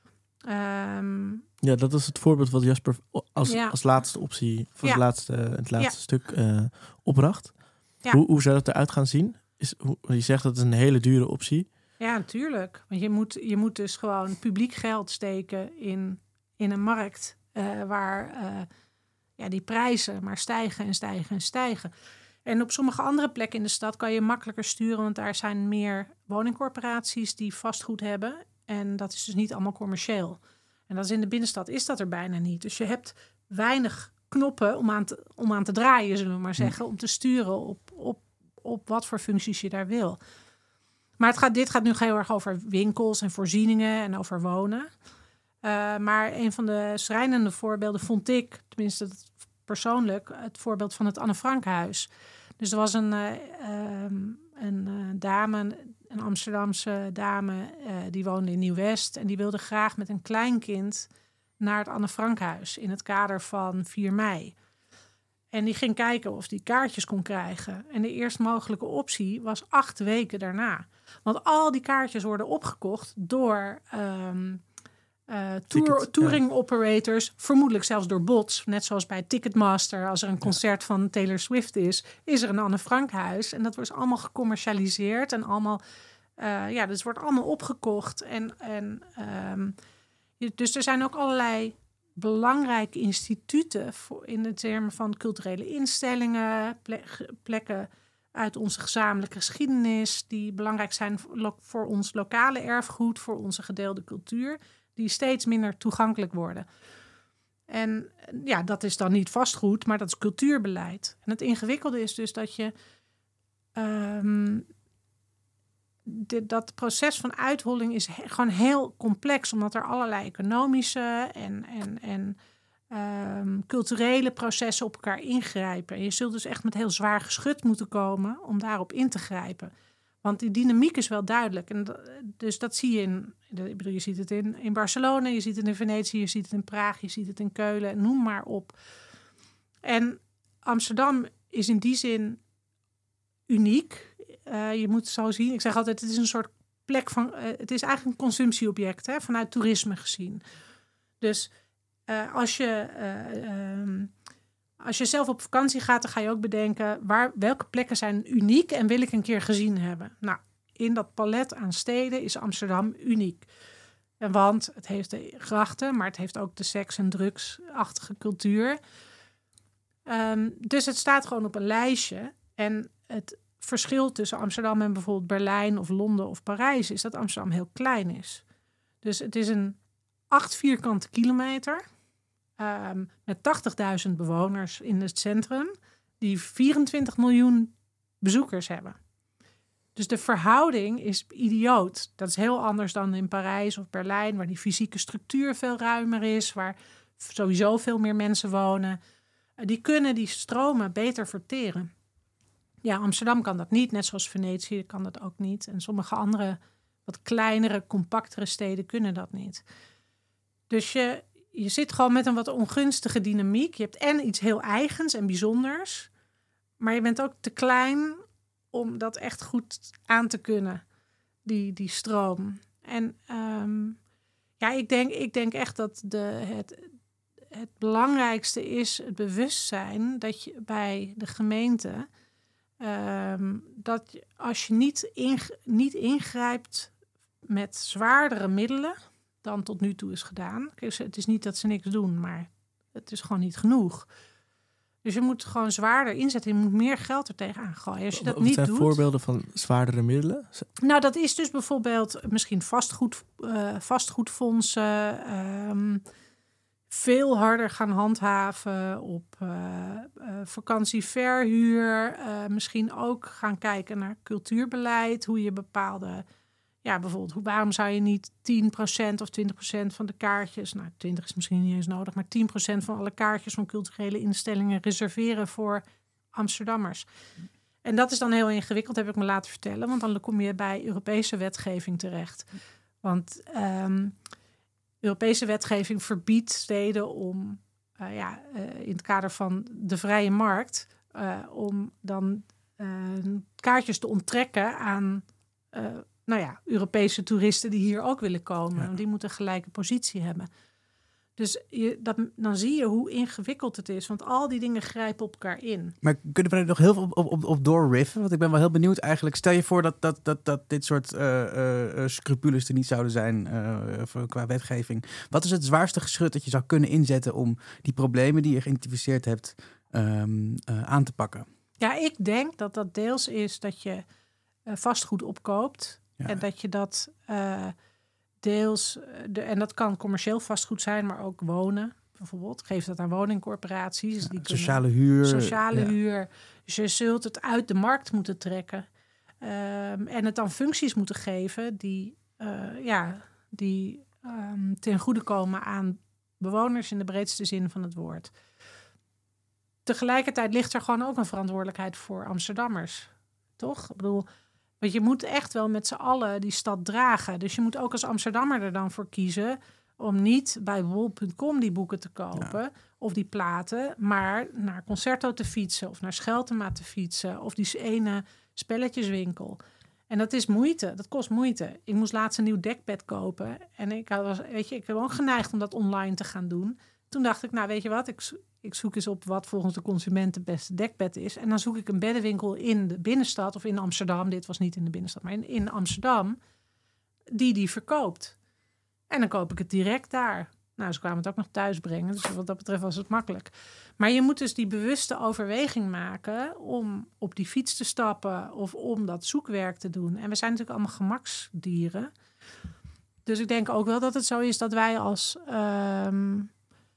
Um, Ja, dat is het voorbeeld wat Jasper als, ja. als laatste optie van Ja. het laatste, het laatste Ja. stuk uh, opbracht. Ja. Hoe, hoe zou dat eruit gaan zien? Is, hoe, je zegt dat is een hele dure optie. Ja, natuurlijk. Want je moet, je moet dus gewoon publiek geld steken in, in een markt uh, waar uh, ja, die prijzen maar stijgen en stijgen en stijgen. En op sommige andere plekken in de stad kan je makkelijker sturen, want daar zijn meer woningcorporaties die vastgoed hebben. En dat is dus niet allemaal commercieel. En dat is in de binnenstad is dat er bijna niet. Dus je hebt weinig knoppen om aan te, om aan te draaien, zullen we maar zeggen, om te sturen op, op, op wat voor functies je daar wil. Maar het gaat, dit gaat nu heel erg over winkels en voorzieningen en over wonen. Uh, maar een van de schrijnende voorbeelden vond ik, tenminste persoonlijk, het voorbeeld van het Anne Frankhuis. Dus er was een, uh, um, een uh, dame, een Amsterdamse dame, uh, die woonde in Nieuw-West en die wilde graag met een kleinkind naar het Anne Frankhuis in het kader van vier mei. En die ging kijken of die kaartjes kon krijgen. En de eerst mogelijke optie was acht weken daarna. Want al die kaartjes worden opgekocht door um, uh, tour, touring ja. operators, vermoedelijk zelfs door bots. Net zoals bij Ticketmaster, als er een concert ja. van Taylor Swift is, is er een Anne Frankhuis. En dat wordt allemaal gecommercialiseerd en allemaal, uh, ja, dus wordt allemaal opgekocht. En, en um, dus er zijn ook allerlei belangrijke instituten voor in de termen van culturele instellingen, plek, plekken uit onze gezamenlijke geschiedenis, die belangrijk zijn voor, voor ons lokale erfgoed, voor onze gedeelde cultuur, die steeds minder toegankelijk worden. En ja, dat is dan niet vastgoed, maar dat is cultuurbeleid. En het ingewikkelde is dus dat je um, de, dat proces van uitholling is he, gewoon heel complex, omdat er allerlei economische en, en, en um, culturele processen op elkaar ingrijpen. En je zult dus echt met heel zwaar geschut moeten komen om daarop in te grijpen. Want die dynamiek is wel duidelijk. En d- dus dat zie je in, ik bedoel, je ziet het in, in Barcelona, je ziet het in Venetië, je ziet het in Praag, je ziet het in Keulen, noem maar op. En Amsterdam is in die zin uniek. Uh, je moet het zo zien. Ik zeg altijd, het is een soort plek van, uh, het is eigenlijk een consumptieobject, hè, vanuit toerisme gezien. Dus uh, als je uh, um, als je zelf op vakantie gaat, dan ga je ook bedenken waar, welke plekken zijn uniek en wil ik een keer gezien hebben. Nou, in dat palet aan steden is Amsterdam uniek. En want het heeft de grachten, maar het heeft ook de seks- en drugsachtige cultuur. Um, dus het staat gewoon op een lijstje. En het verschil tussen Amsterdam en bijvoorbeeld Berlijn of Londen of Parijs is dat Amsterdam heel klein is. Dus het is een acht vierkante kilometer um, met tachtigduizend bewoners in het centrum die vierentwintig miljoen bezoekers hebben. Dus de verhouding is idioot. Dat is heel anders dan in Parijs of Berlijn, waar die fysieke structuur veel ruimer is, waar sowieso veel meer mensen wonen. Die kunnen die stromen beter verteren. Ja, Amsterdam kan dat niet, net zoals Venetië kan dat ook niet. En sommige andere, wat kleinere, compactere steden kunnen dat niet. Dus je, je zit gewoon met een wat ongunstige dynamiek. Je hebt en iets heel eigens en bijzonders, maar je bent ook te klein om dat echt goed aan te kunnen, die, die stroom. En um, ja, ik denk, ik denk echt dat de, het, het belangrijkste is het bewustzijn dat je bij de gemeente, um, dat je, als je niet, ing, niet ingrijpt met zwaardere middelen dan tot nu toe is gedaan. Het is niet dat ze niks doen, maar het is gewoon niet genoeg. Dus je moet gewoon zwaarder inzetten. Je moet meer geld er tegenaan gooien. Als je dat Wat niet zijn doet. voorbeelden van zwaardere middelen? Nou, dat is dus bijvoorbeeld misschien vastgoed, uh, vastgoedfondsen. Um, veel harder gaan handhaven op uh, uh, vakantieverhuur. Uh, misschien ook gaan kijken naar cultuurbeleid. Hoe je bepaalde. Ja, bijvoorbeeld, hoe, waarom zou je niet tien procent of twintig procent van de kaartjes... nou, twintig is misschien niet eens nodig... maar tien procent van alle kaartjes van culturele instellingen reserveren voor Amsterdammers. En dat is dan heel ingewikkeld, heb ik me laten vertellen... want dan kom je bij Europese wetgeving terecht. Want um, Europese wetgeving verbiedt steden om... Uh, ja, uh, in het kader van de vrije markt... Uh, om dan uh, kaartjes te onttrekken aan... Uh, nou ja, Europese toeristen die hier ook willen komen. Ja. Want die moeten een gelijke positie hebben. Dus je, dat, dan zie je hoe ingewikkeld het is. Want al die dingen grijpen op elkaar in. Maar kunnen we er nog heel veel op, op, op doorriffen? Want ik ben wel heel benieuwd eigenlijk. Stel je voor dat, dat, dat, dat dit soort uh, uh, scrupules er niet zouden zijn uh, qua wetgeving. Wat is het zwaarste geschut dat je zou kunnen inzetten om die problemen die je geïdentificeerd hebt um, uh, aan te pakken? Ja, ik denk dat dat deels is dat je uh, vastgoed opkoopt. Ja. En dat je dat uh, deels, de, en dat kan commercieel vastgoed zijn, maar ook wonen bijvoorbeeld. Geef dat aan woningcorporaties. Ja, die sociale huur. Sociale ja. huur. Dus je zult het uit de markt moeten trekken. Um, en het dan functies moeten geven die, uh, ja, die um, ten goede komen aan bewoners in de breedste zin van het woord. Tegelijkertijd ligt er gewoon ook een verantwoordelijkheid voor Amsterdammers. Toch? Ik bedoel... Want je moet echt wel met z'n allen die stad dragen. Dus je moet ook als Amsterdammer er dan voor kiezen... om niet bij bol punt com die boeken te kopen... Ja. of die platen, maar naar Concerto te fietsen... of naar Scheltema te fietsen... of die ene spelletjeswinkel. En dat is moeite, dat kost moeite. Ik moest laatst een nieuw dekbed kopen... en ik was, weet je, ik ben ook geneigd om dat online te gaan doen... Toen dacht ik, nou weet je wat, ik, ik zoek eens op wat volgens de consument het beste dekbed is. En dan zoek ik een beddenwinkel in de binnenstad of in Amsterdam. Dit was niet in de binnenstad, maar in, in Amsterdam. Die die verkoopt. En dan koop ik het direct daar. Nou, ze kwamen het ook nog thuis brengen. Dus wat dat betreft was het makkelijk. Maar je moet dus die bewuste overweging maken om op die fiets te stappen of om dat zoekwerk te doen. En we zijn natuurlijk allemaal gemaksdieren. Dus ik denk ook wel dat het zo is dat wij als... Um,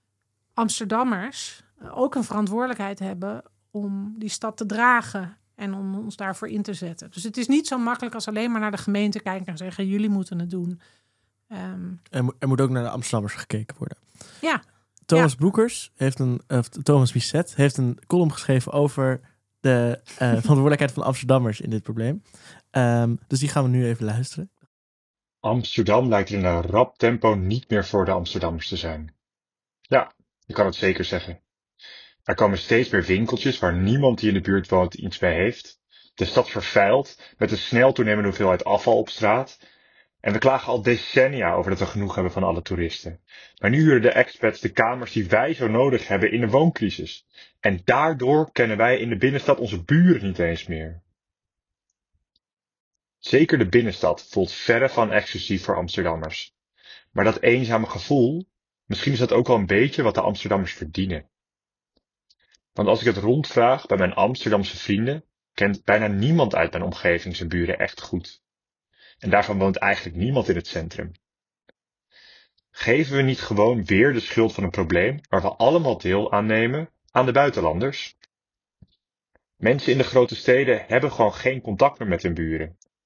Amsterdammers ook een verantwoordelijkheid hebben om die stad te dragen en om ons daarvoor in te zetten. Dus het is niet zo makkelijk als alleen maar naar de gemeente kijken en zeggen, jullie moeten het doen. Um, er, moet, er moet ook naar de Amsterdammers gekeken worden. Ja. Thomas ja. Broekers heeft een, of Thomas Bisset heeft een column geschreven over de uh, verantwoordelijkheid van Amsterdammers in dit probleem. Um, dus die gaan we nu even luisteren. Amsterdam lijkt in een rap tempo niet meer voor de Amsterdammers te zijn. Ja, je kan het zeker zeggen. Er komen steeds meer winkeltjes waar niemand die in de buurt woont iets mee heeft. De stad vervuilt met een snel toenemende hoeveelheid afval op straat. En we klagen al decennia over dat we genoeg hebben van alle toeristen. Maar nu huren de expats de kamers die wij zo nodig hebben in de wooncrisis. En daardoor kennen wij in de binnenstad onze buren niet eens meer. Zeker de binnenstad voelt verre van exclusief voor Amsterdammers. Maar dat eenzame gevoel, misschien is dat ook wel een beetje wat de Amsterdammers verdienen. Want als ik het rondvraag bij mijn Amsterdamse vrienden, kent bijna niemand uit mijn omgeving zijn buren echt goed. En daarvan woont eigenlijk niemand in het centrum. Geven we niet gewoon weer de schuld van een probleem waar we allemaal deel aan nemen aan de buitenlanders? Mensen in de grote steden hebben gewoon geen contact meer met hun buren.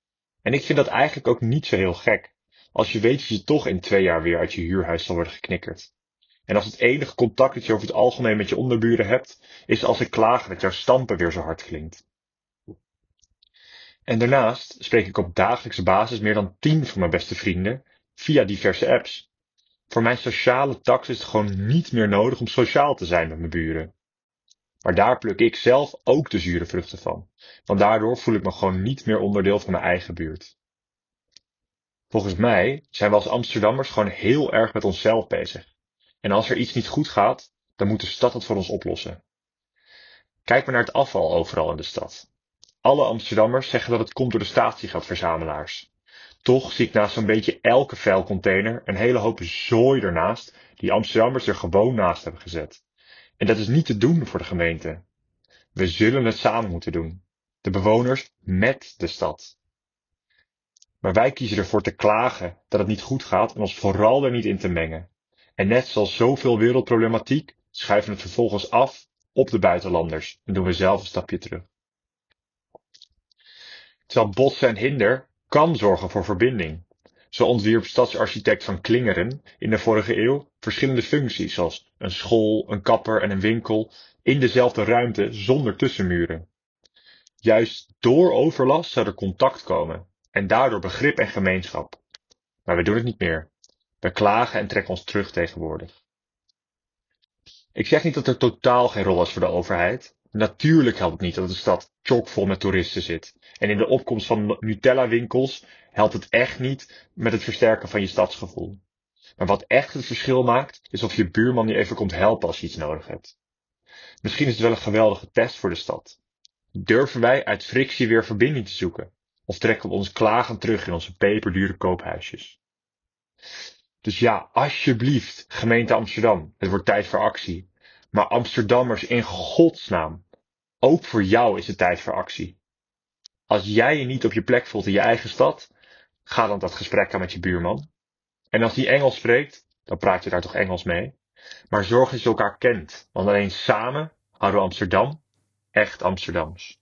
En ik vind dat eigenlijk ook niet zo heel gek, als je weet dat je toch in twee jaar weer uit je huurhuis zal worden geknikkerd. En als het enige contact dat je over het algemeen met je onderburen hebt, is als ik klaag dat jouw stampen weer zo hard klinkt. En daarnaast spreek ik op dagelijkse basis meer dan tien van mijn beste vrienden via diverse apps. Voor mijn sociale tax is het gewoon niet meer nodig om sociaal te zijn met mijn buren. Maar daar pluk ik zelf ook de zure vruchten van, want daardoor voel ik me gewoon niet meer onderdeel van mijn eigen buurt. Volgens mij zijn we als Amsterdammers gewoon heel erg met onszelf bezig. En als er iets niet goed gaat, dan moet de stad het voor ons oplossen. Kijk maar naar het afval overal in de stad. Alle Amsterdammers zeggen dat het komt door de statiegeldverzamelaars. Toch zie ik naast zo'n beetje elke vuilcontainer een hele hoop zooi ernaast die Amsterdammers er gewoon naast hebben gezet. En dat is niet te doen voor de gemeente. We zullen het samen moeten doen. De bewoners met de stad. Maar wij kiezen ervoor te klagen dat het niet goed gaat en ons vooral er niet in te mengen. En net zoals zoveel wereldproblematiek schuiven we het vervolgens af op de buitenlanders en doen we zelf een stapje terug. Terwijl Bosse en Hinder kan zorgen voor verbinding. Zo ontwierp stadsarchitect Van Klingeren in de vorige eeuw verschillende functies zoals een school, een kapper en een winkel in dezelfde ruimte zonder tussenmuren. Juist door overlast zou er contact komen en daardoor begrip en gemeenschap. Maar we doen het niet meer. We klagen en trekken ons terug tegenwoordig. Ik zeg niet dat er totaal geen rol is voor de overheid. Natuurlijk helpt het niet dat de stad chockvol met toeristen zit. En in de opkomst van Nutella-winkels helpt het echt niet met het versterken van je stadsgevoel. Maar wat echt het verschil maakt, is of je buurman je even komt helpen als je iets nodig hebt. Misschien is het wel een geweldige test voor de stad. Durven wij uit frictie weer verbinding te zoeken? Of trekken we ons klagend terug in onze peperdure koophuisjes? Dus ja, alsjeblieft, gemeente Amsterdam, het wordt tijd voor actie. Maar Amsterdammers, in godsnaam, ook voor jou is het tijd voor actie. Als jij je niet op je plek voelt in je eigen stad, ga dan dat gesprek aan met je buurman. En als die Engels spreekt, dan praat je daar toch Engels mee. Maar zorg dat je elkaar kent, want alleen samen houden we Amsterdam echt Amsterdams.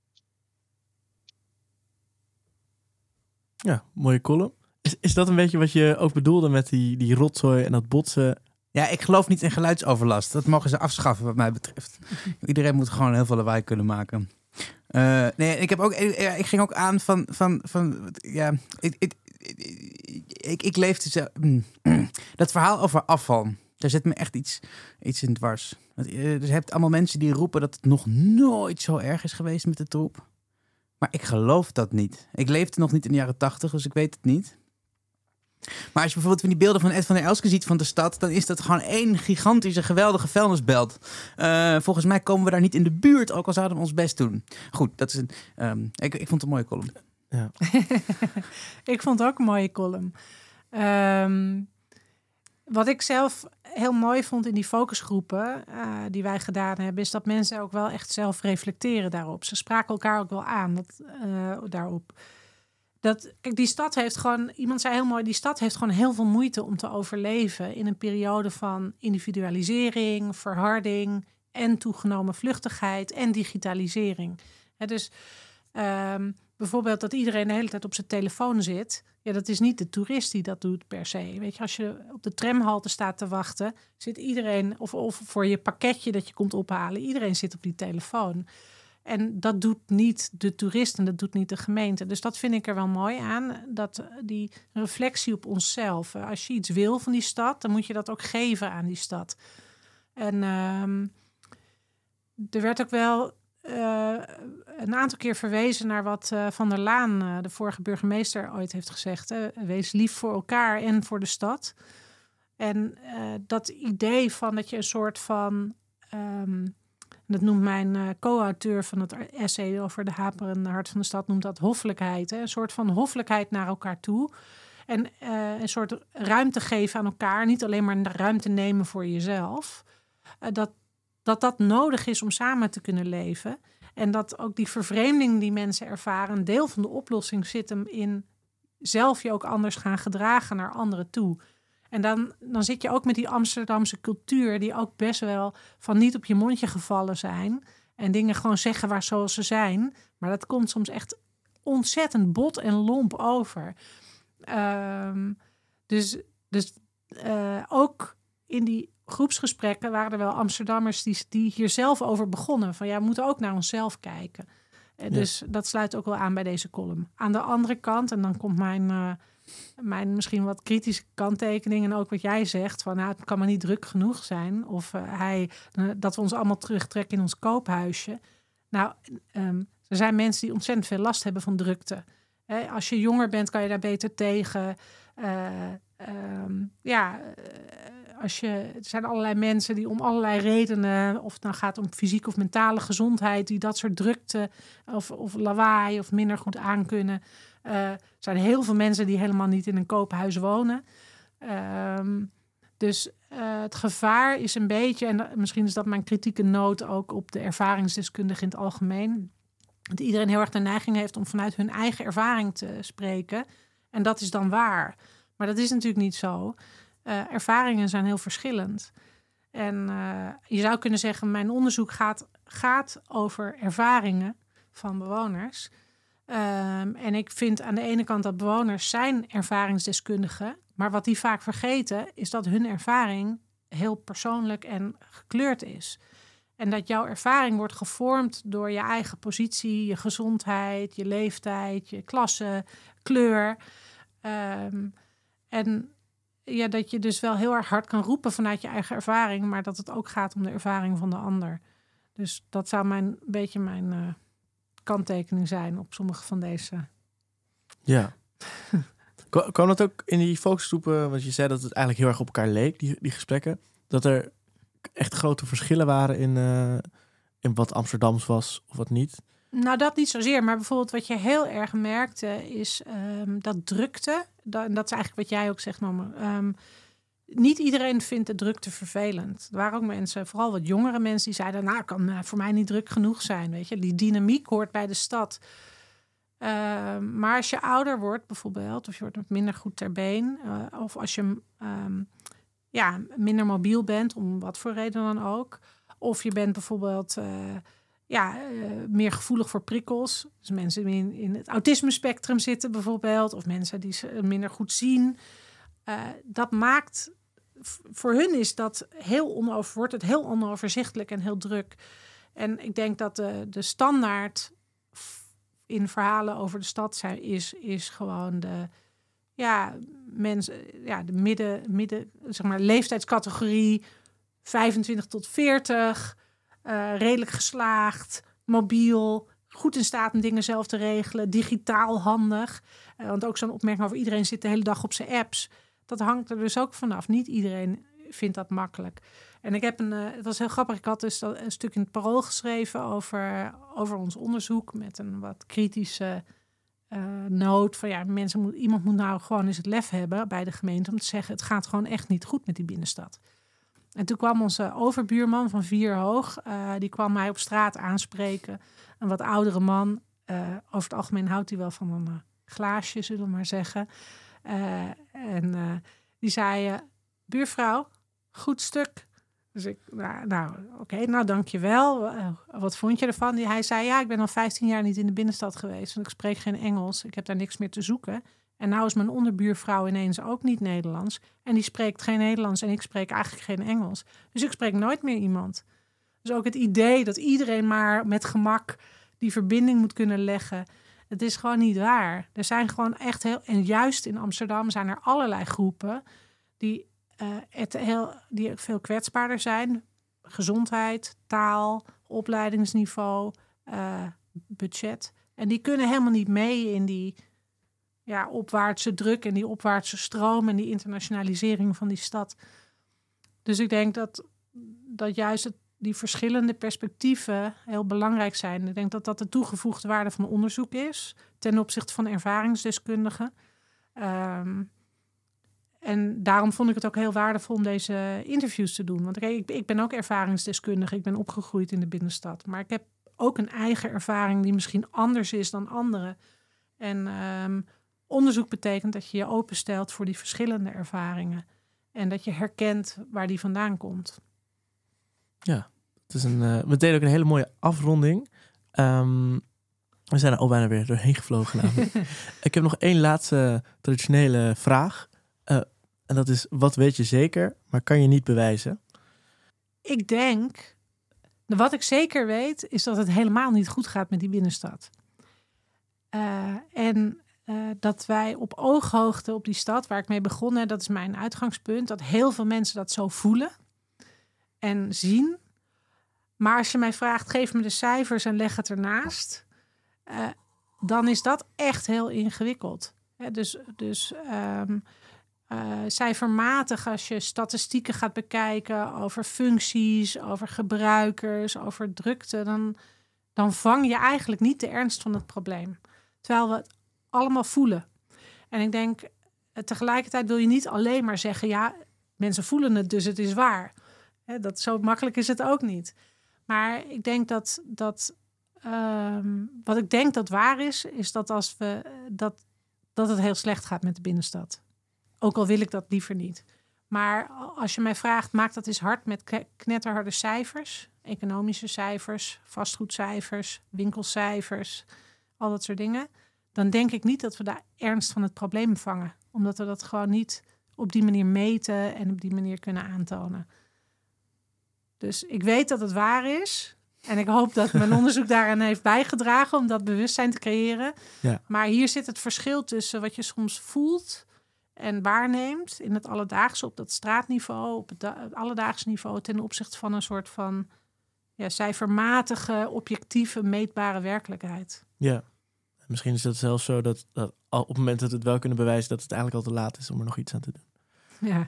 Ja, mooie column. Is, is dat een beetje wat je ook bedoelde met die, die rotzooi en dat botsen? Ja, ik geloof niet in geluidsoverlast. Dat mogen ze afschaffen wat mij betreft. Iedereen moet gewoon heel veel lawaai kunnen maken. Uh, nee, ik heb ook, ik, ik ging ook aan van, van, van ja, ik, ik, ik, ik leefde zo, dat verhaal over afval. Daar zit me echt iets, iets in dwars. Want, uh, dus je hebt allemaal mensen die roepen dat het nog nooit zo erg is geweest met de troep. Maar ik geloof dat niet. Ik leefde nog niet in de jaren tachtig, dus ik weet het niet. Maar als je bijvoorbeeld van die beelden van Ed van der Elske ziet van de stad, dan is dat gewoon één gigantische, geweldige vuilnisbelt. Uh, volgens mij komen we daar niet in de buurt, ook al zouden we ons best doen. Goed, dat is een. Um, ik, ik vond het een mooie column. Ja. Ik vond het ook een mooie column. Um, wat ik zelf heel mooi vond in die focusgroepen uh, die wij gedaan hebben, is dat mensen ook wel echt zelf reflecteren daarop. Ze spraken elkaar ook wel aan dat, uh, daarop. Dat, kijk, die stad heeft gewoon, iemand zei heel mooi, die stad heeft gewoon heel veel moeite om te overleven in een periode van individualisering, verharding en toegenomen vluchtigheid en digitalisering. He, dus um, bijvoorbeeld dat iedereen de hele tijd op zijn telefoon zit. Ja, dat is niet de toerist die dat doet per se. Weet je, als je op de tramhalte staat te wachten, zit iedereen, of, of voor je pakketje dat je komt ophalen, iedereen zit op die telefoon. En dat doet niet de toerist en dat doet niet de gemeente. Dus dat vind ik er wel mooi aan. Dat die reflectie op onszelf. Als je iets wil van die stad, dan moet je dat ook geven aan die stad. En um, er werd ook wel uh, een aantal keer verwezen naar wat uh, Van der Laan, uh, de vorige burgemeester, ooit heeft gezegd. Hè? Wees lief voor elkaar en voor de stad. En uh, dat idee van dat je een soort van... Um, dat noemt mijn uh, co-auteur van het essay over de haperende hart van de stad, noemt dat hoffelijkheid. Hè? Een soort van hoffelijkheid naar elkaar toe. En uh, een soort ruimte geven aan elkaar. Niet alleen maar ruimte nemen voor jezelf. Uh, dat, dat dat nodig is om samen te kunnen leven. En dat ook die vervreemding die mensen ervaren, een deel van de oplossing zit hem in zelf je ook anders gaan gedragen naar anderen toe. En dan, dan zit je ook met die Amsterdamse cultuur, die ook best wel van niet op je mondje gevallen zijn. En dingen gewoon zeggen waar zoals ze zijn. Maar dat komt soms echt ontzettend bot en lomp over. Um, dus dus uh, ook in die groepsgesprekken waren er wel Amsterdammers die, die hier zelf over begonnen. Van ja, we moeten ook naar onszelf kijken. Uh, dus ja. Dat sluit ook wel aan bij deze column. Aan de andere kant, en dan komt mijn, uh, mijn misschien wat kritische kanttekening en ook wat jij zegt, van nou, het kan maar niet druk genoeg zijn. Of uh, hij, uh, dat we ons allemaal terugtrekken in ons koophuisje. Nou, um, er zijn mensen die ontzettend veel last hebben van drukte. Hè, als je jonger bent, kan je daar beter tegen. Uh, um, ja, uh, als je, er zijn allerlei mensen die om allerlei redenen, of het nou gaat om fysieke of mentale gezondheid, die dat soort drukte of, of lawaai of minder goed aankunnen. Uh, er zijn heel veel mensen die helemaal niet in een koophuis wonen. Um, dus uh, het gevaar is een beetje, en misschien is dat mijn kritieke noot ook op de ervaringsdeskundigen in het algemeen, dat iedereen heel erg de neiging heeft om vanuit hun eigen ervaring te spreken. En dat is dan waar. Maar dat is natuurlijk niet zo. Uh, ervaringen zijn heel verschillend. En uh, je zou kunnen zeggen, mijn onderzoek gaat, gaat over ervaringen van bewoners. Um, en ik vind aan de ene kant dat bewoners zijn ervaringsdeskundigen. Maar wat die vaak vergeten, is dat hun ervaring heel persoonlijk en gekleurd is. En dat jouw ervaring wordt gevormd door je eigen positie, je gezondheid, je leeftijd, je klasse, kleur. Um, en ja, dat je dus wel heel erg hard kan roepen vanuit je eigen ervaring, maar dat het ook gaat om de ervaring van de ander. Dus dat zou mijn, een beetje mijn uh, kanttekening zijn op sommige van deze. Ja. Kwam dat ook in die focusgroepen, want je zei dat het eigenlijk heel erg op elkaar leek, die, die gesprekken, dat er echt grote verschillen waren in, uh, in wat Amsterdams was of wat niet? Nou, dat niet zozeer. Maar bijvoorbeeld wat je heel erg merkte is um, dat drukte. Dat, en dat is eigenlijk wat jij ook zegt, mama. Um, niet iedereen vindt de drukte vervelend. Er waren ook mensen, vooral wat jongere mensen, die zeiden, nou, kan uh, voor mij niet druk genoeg zijn. Weet je, die dynamiek hoort bij de stad. Uh, maar als je ouder wordt bijvoorbeeld, of je wordt minder goed ter been, uh, of als je um, ja, minder mobiel bent, om wat voor reden dan ook. Of je bent bijvoorbeeld uh, ja, uh, meer gevoelig voor prikkels. Dus mensen die in, in het autisme-spectrum zitten bijvoorbeeld, of mensen die minder goed zien. Uh, dat maakt, voor hun is dat heel onover, wordt het heel onoverzichtelijk en heel druk. En ik denk dat de, de standaard in verhalen over de stad zijn, is, is gewoon de, ja, mensen, ja, de midden, midden, zeg maar, leeftijdscategorie vijfentwintig tot veertig, uh, redelijk geslaagd, mobiel, goed in staat om dingen zelf te regelen, digitaal handig. Uh, want ook zo'n opmerking over iedereen zit de hele dag op zijn apps. Dat hangt er dus ook vanaf. Niet iedereen vindt dat makkelijk. En ik heb een, uh, het was heel grappig, ik had dus een stuk in het Parool geschreven over, over ons onderzoek met een wat kritische uh, noot van ja, mensen moet, iemand moet nou gewoon eens het lef hebben bij de gemeente om te zeggen, het gaat gewoon echt niet goed met die binnenstad. En toen kwam onze overbuurman van vier hoog, uh, die kwam mij op straat aanspreken. Een wat oudere man, uh, over het algemeen houdt hij wel van een uh, glaasje, zullen we maar zeggen. Uh, en uh, die zei, uh, buurvrouw, goed stuk. Dus ik, nou, nou oké, okay, nou dankjewel. Uh, wat vond je ervan? Die, hij zei, ja, ik ben al vijftien jaar niet in de binnenstad geweest. Want ik spreek geen Engels. Ik heb daar niks meer te zoeken. En nou is mijn onderbuurvrouw ineens ook niet Nederlands. En die spreekt geen Nederlands en ik spreek eigenlijk geen Engels. Dus ik spreek nooit meer iemand. Dus ook het idee dat iedereen maar met gemak die verbinding moet kunnen leggen. Het is gewoon niet waar. Er zijn gewoon echt heel... En juist in Amsterdam zijn er allerlei groepen die, uh, het heel, die veel kwetsbaarder zijn. Gezondheid, taal, opleidingsniveau, uh, budget. En die kunnen helemaal niet mee in die ja, opwaartse druk en die opwaartse stroom en die internationalisering van die stad. Dus ik denk dat, dat juist het, die verschillende perspectieven heel belangrijk zijn. Ik denk dat dat de toegevoegde waarde van onderzoek is ten opzichte van ervaringsdeskundigen. Um, en daarom vond ik het ook heel waardevol om deze interviews te doen. Want kijk, ik, ik ben ook ervaringsdeskundige. Ik ben opgegroeid in de binnenstad. Maar ik heb ook een eigen ervaring die misschien anders is dan anderen. En um, onderzoek betekent dat je je openstelt voor die verschillende ervaringen. En dat je herkent waar die vandaan komt. Ja, het is een, uh, meteen ook een hele mooie afronding. Um, We zijn er al bijna weer doorheen gevlogen namelijk. Ik heb nog één laatste traditionele vraag. Uh, en dat is, wat weet je zeker, maar kan je niet bewijzen? Ik denk, wat ik zeker weet, is dat het helemaal niet goed gaat met die binnenstad. Uh, en uh, dat wij op ooghoogte op die stad, waar ik mee begon, dat is mijn uitgangspunt, dat heel veel mensen dat zo voelen en zien. Maar als je mij vraagt, geef me de cijfers en leg het ernaast, uh, dan is dat echt heel ingewikkeld. Hè, dus dus um, uh, cijfermatig, als je statistieken gaat bekijken over functies, over gebruikers, over drukte, dan, dan vang je eigenlijk niet de ernst van het probleem. Terwijl we het allemaal voelen. En ik denk, tegelijkertijd wil je niet alleen maar zeggen, ja, mensen voelen het, dus het is waar. Hè, dat, zo makkelijk is het ook niet. Maar ik denk dat, dat um, wat ik denk dat waar is, is dat als we dat, dat het heel slecht gaat met de binnenstad. Ook al wil ik dat liever niet. Maar als je mij vraagt, maak dat eens hard met knetterharde cijfers, economische cijfers, vastgoedcijfers, winkelcijfers, al dat soort dingen, dan denk ik niet dat we de ernst van het probleem vangen. Omdat we dat gewoon niet op die manier meten en op die manier kunnen aantonen. Dus ik weet dat het waar is. En ik hoop dat mijn onderzoek daaraan heeft bijgedragen om dat bewustzijn te creëren. Ja. Maar hier zit het verschil tussen wat je soms voelt en waarneemt in het alledaagse, op dat straatniveau, op het, da- het alledaagse niveau, ten opzichte van een soort van ja, cijfermatige, objectieve, meetbare werkelijkheid. Ja, misschien is het zelfs zo dat, dat op het moment dat we het wel kunnen bewijzen, dat het eigenlijk al te laat is om er nog iets aan te doen. Ja,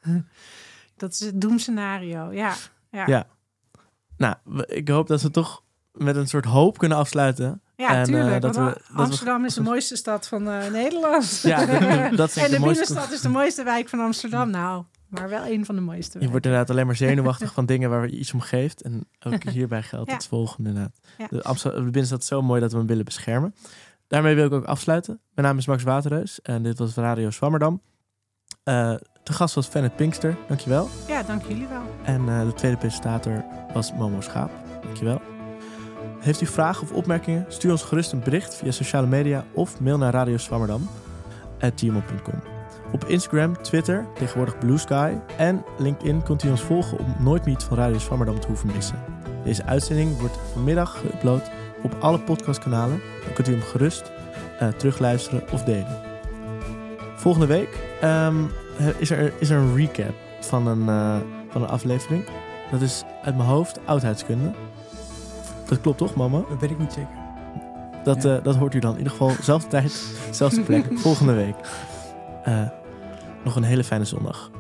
dat is het doemscenario, ja. Ja. ja. Nou, ik hoop dat we toch met een soort hoop kunnen afsluiten. Ja, en, tuurlijk. Uh, dat we, dat Amsterdam we... is de mooiste stad van uh, Nederland. Ja, dat, dat en de, de mooiste... binnenstad is de mooiste wijk van Amsterdam. Nou, maar wel een van de mooiste wijken. Je wordt inderdaad alleen maar zenuwachtig van dingen waar je iets om geeft. En ook hierbij geldt ja. het volgende inderdaad. Ja. De, Amsterdam, de binnenstad is zo mooi dat we hem willen beschermen. Daarmee wil ik ook afsluiten. Mijn naam is Max Waterreus en dit was Radio Zwammerdam. Uh, de gast was Fennet Pinkster, dankjewel. Ja, dank jullie wel. En uh, de tweede presentator was Momo Schaap, dankjewel. Heeft u vragen of opmerkingen? Stuur ons gerust een bericht via sociale media of mail naar radioswammerdam at gmail punt com. Op Instagram, Twitter, tegenwoordig Blue Sky en LinkedIn kunt u ons volgen om nooit meer iets van Radio Zwammerdam te hoeven missen. Deze uitzending wordt vanmiddag geüpload op alle podcastkanalen. Dan kunt u hem gerust uh, terugluisteren of delen. Volgende week um, is, er, is er een recap van een, uh, van een aflevering. Dat is uit mijn hoofd oudheidskunde. Dat klopt toch, mama? Dat weet ik niet zeker. Dat, ja. uh, dat hoort u dan in ieder geval. Zelfde tijd, zelfde plek, volgende week. Uh, nog een hele fijne zondag.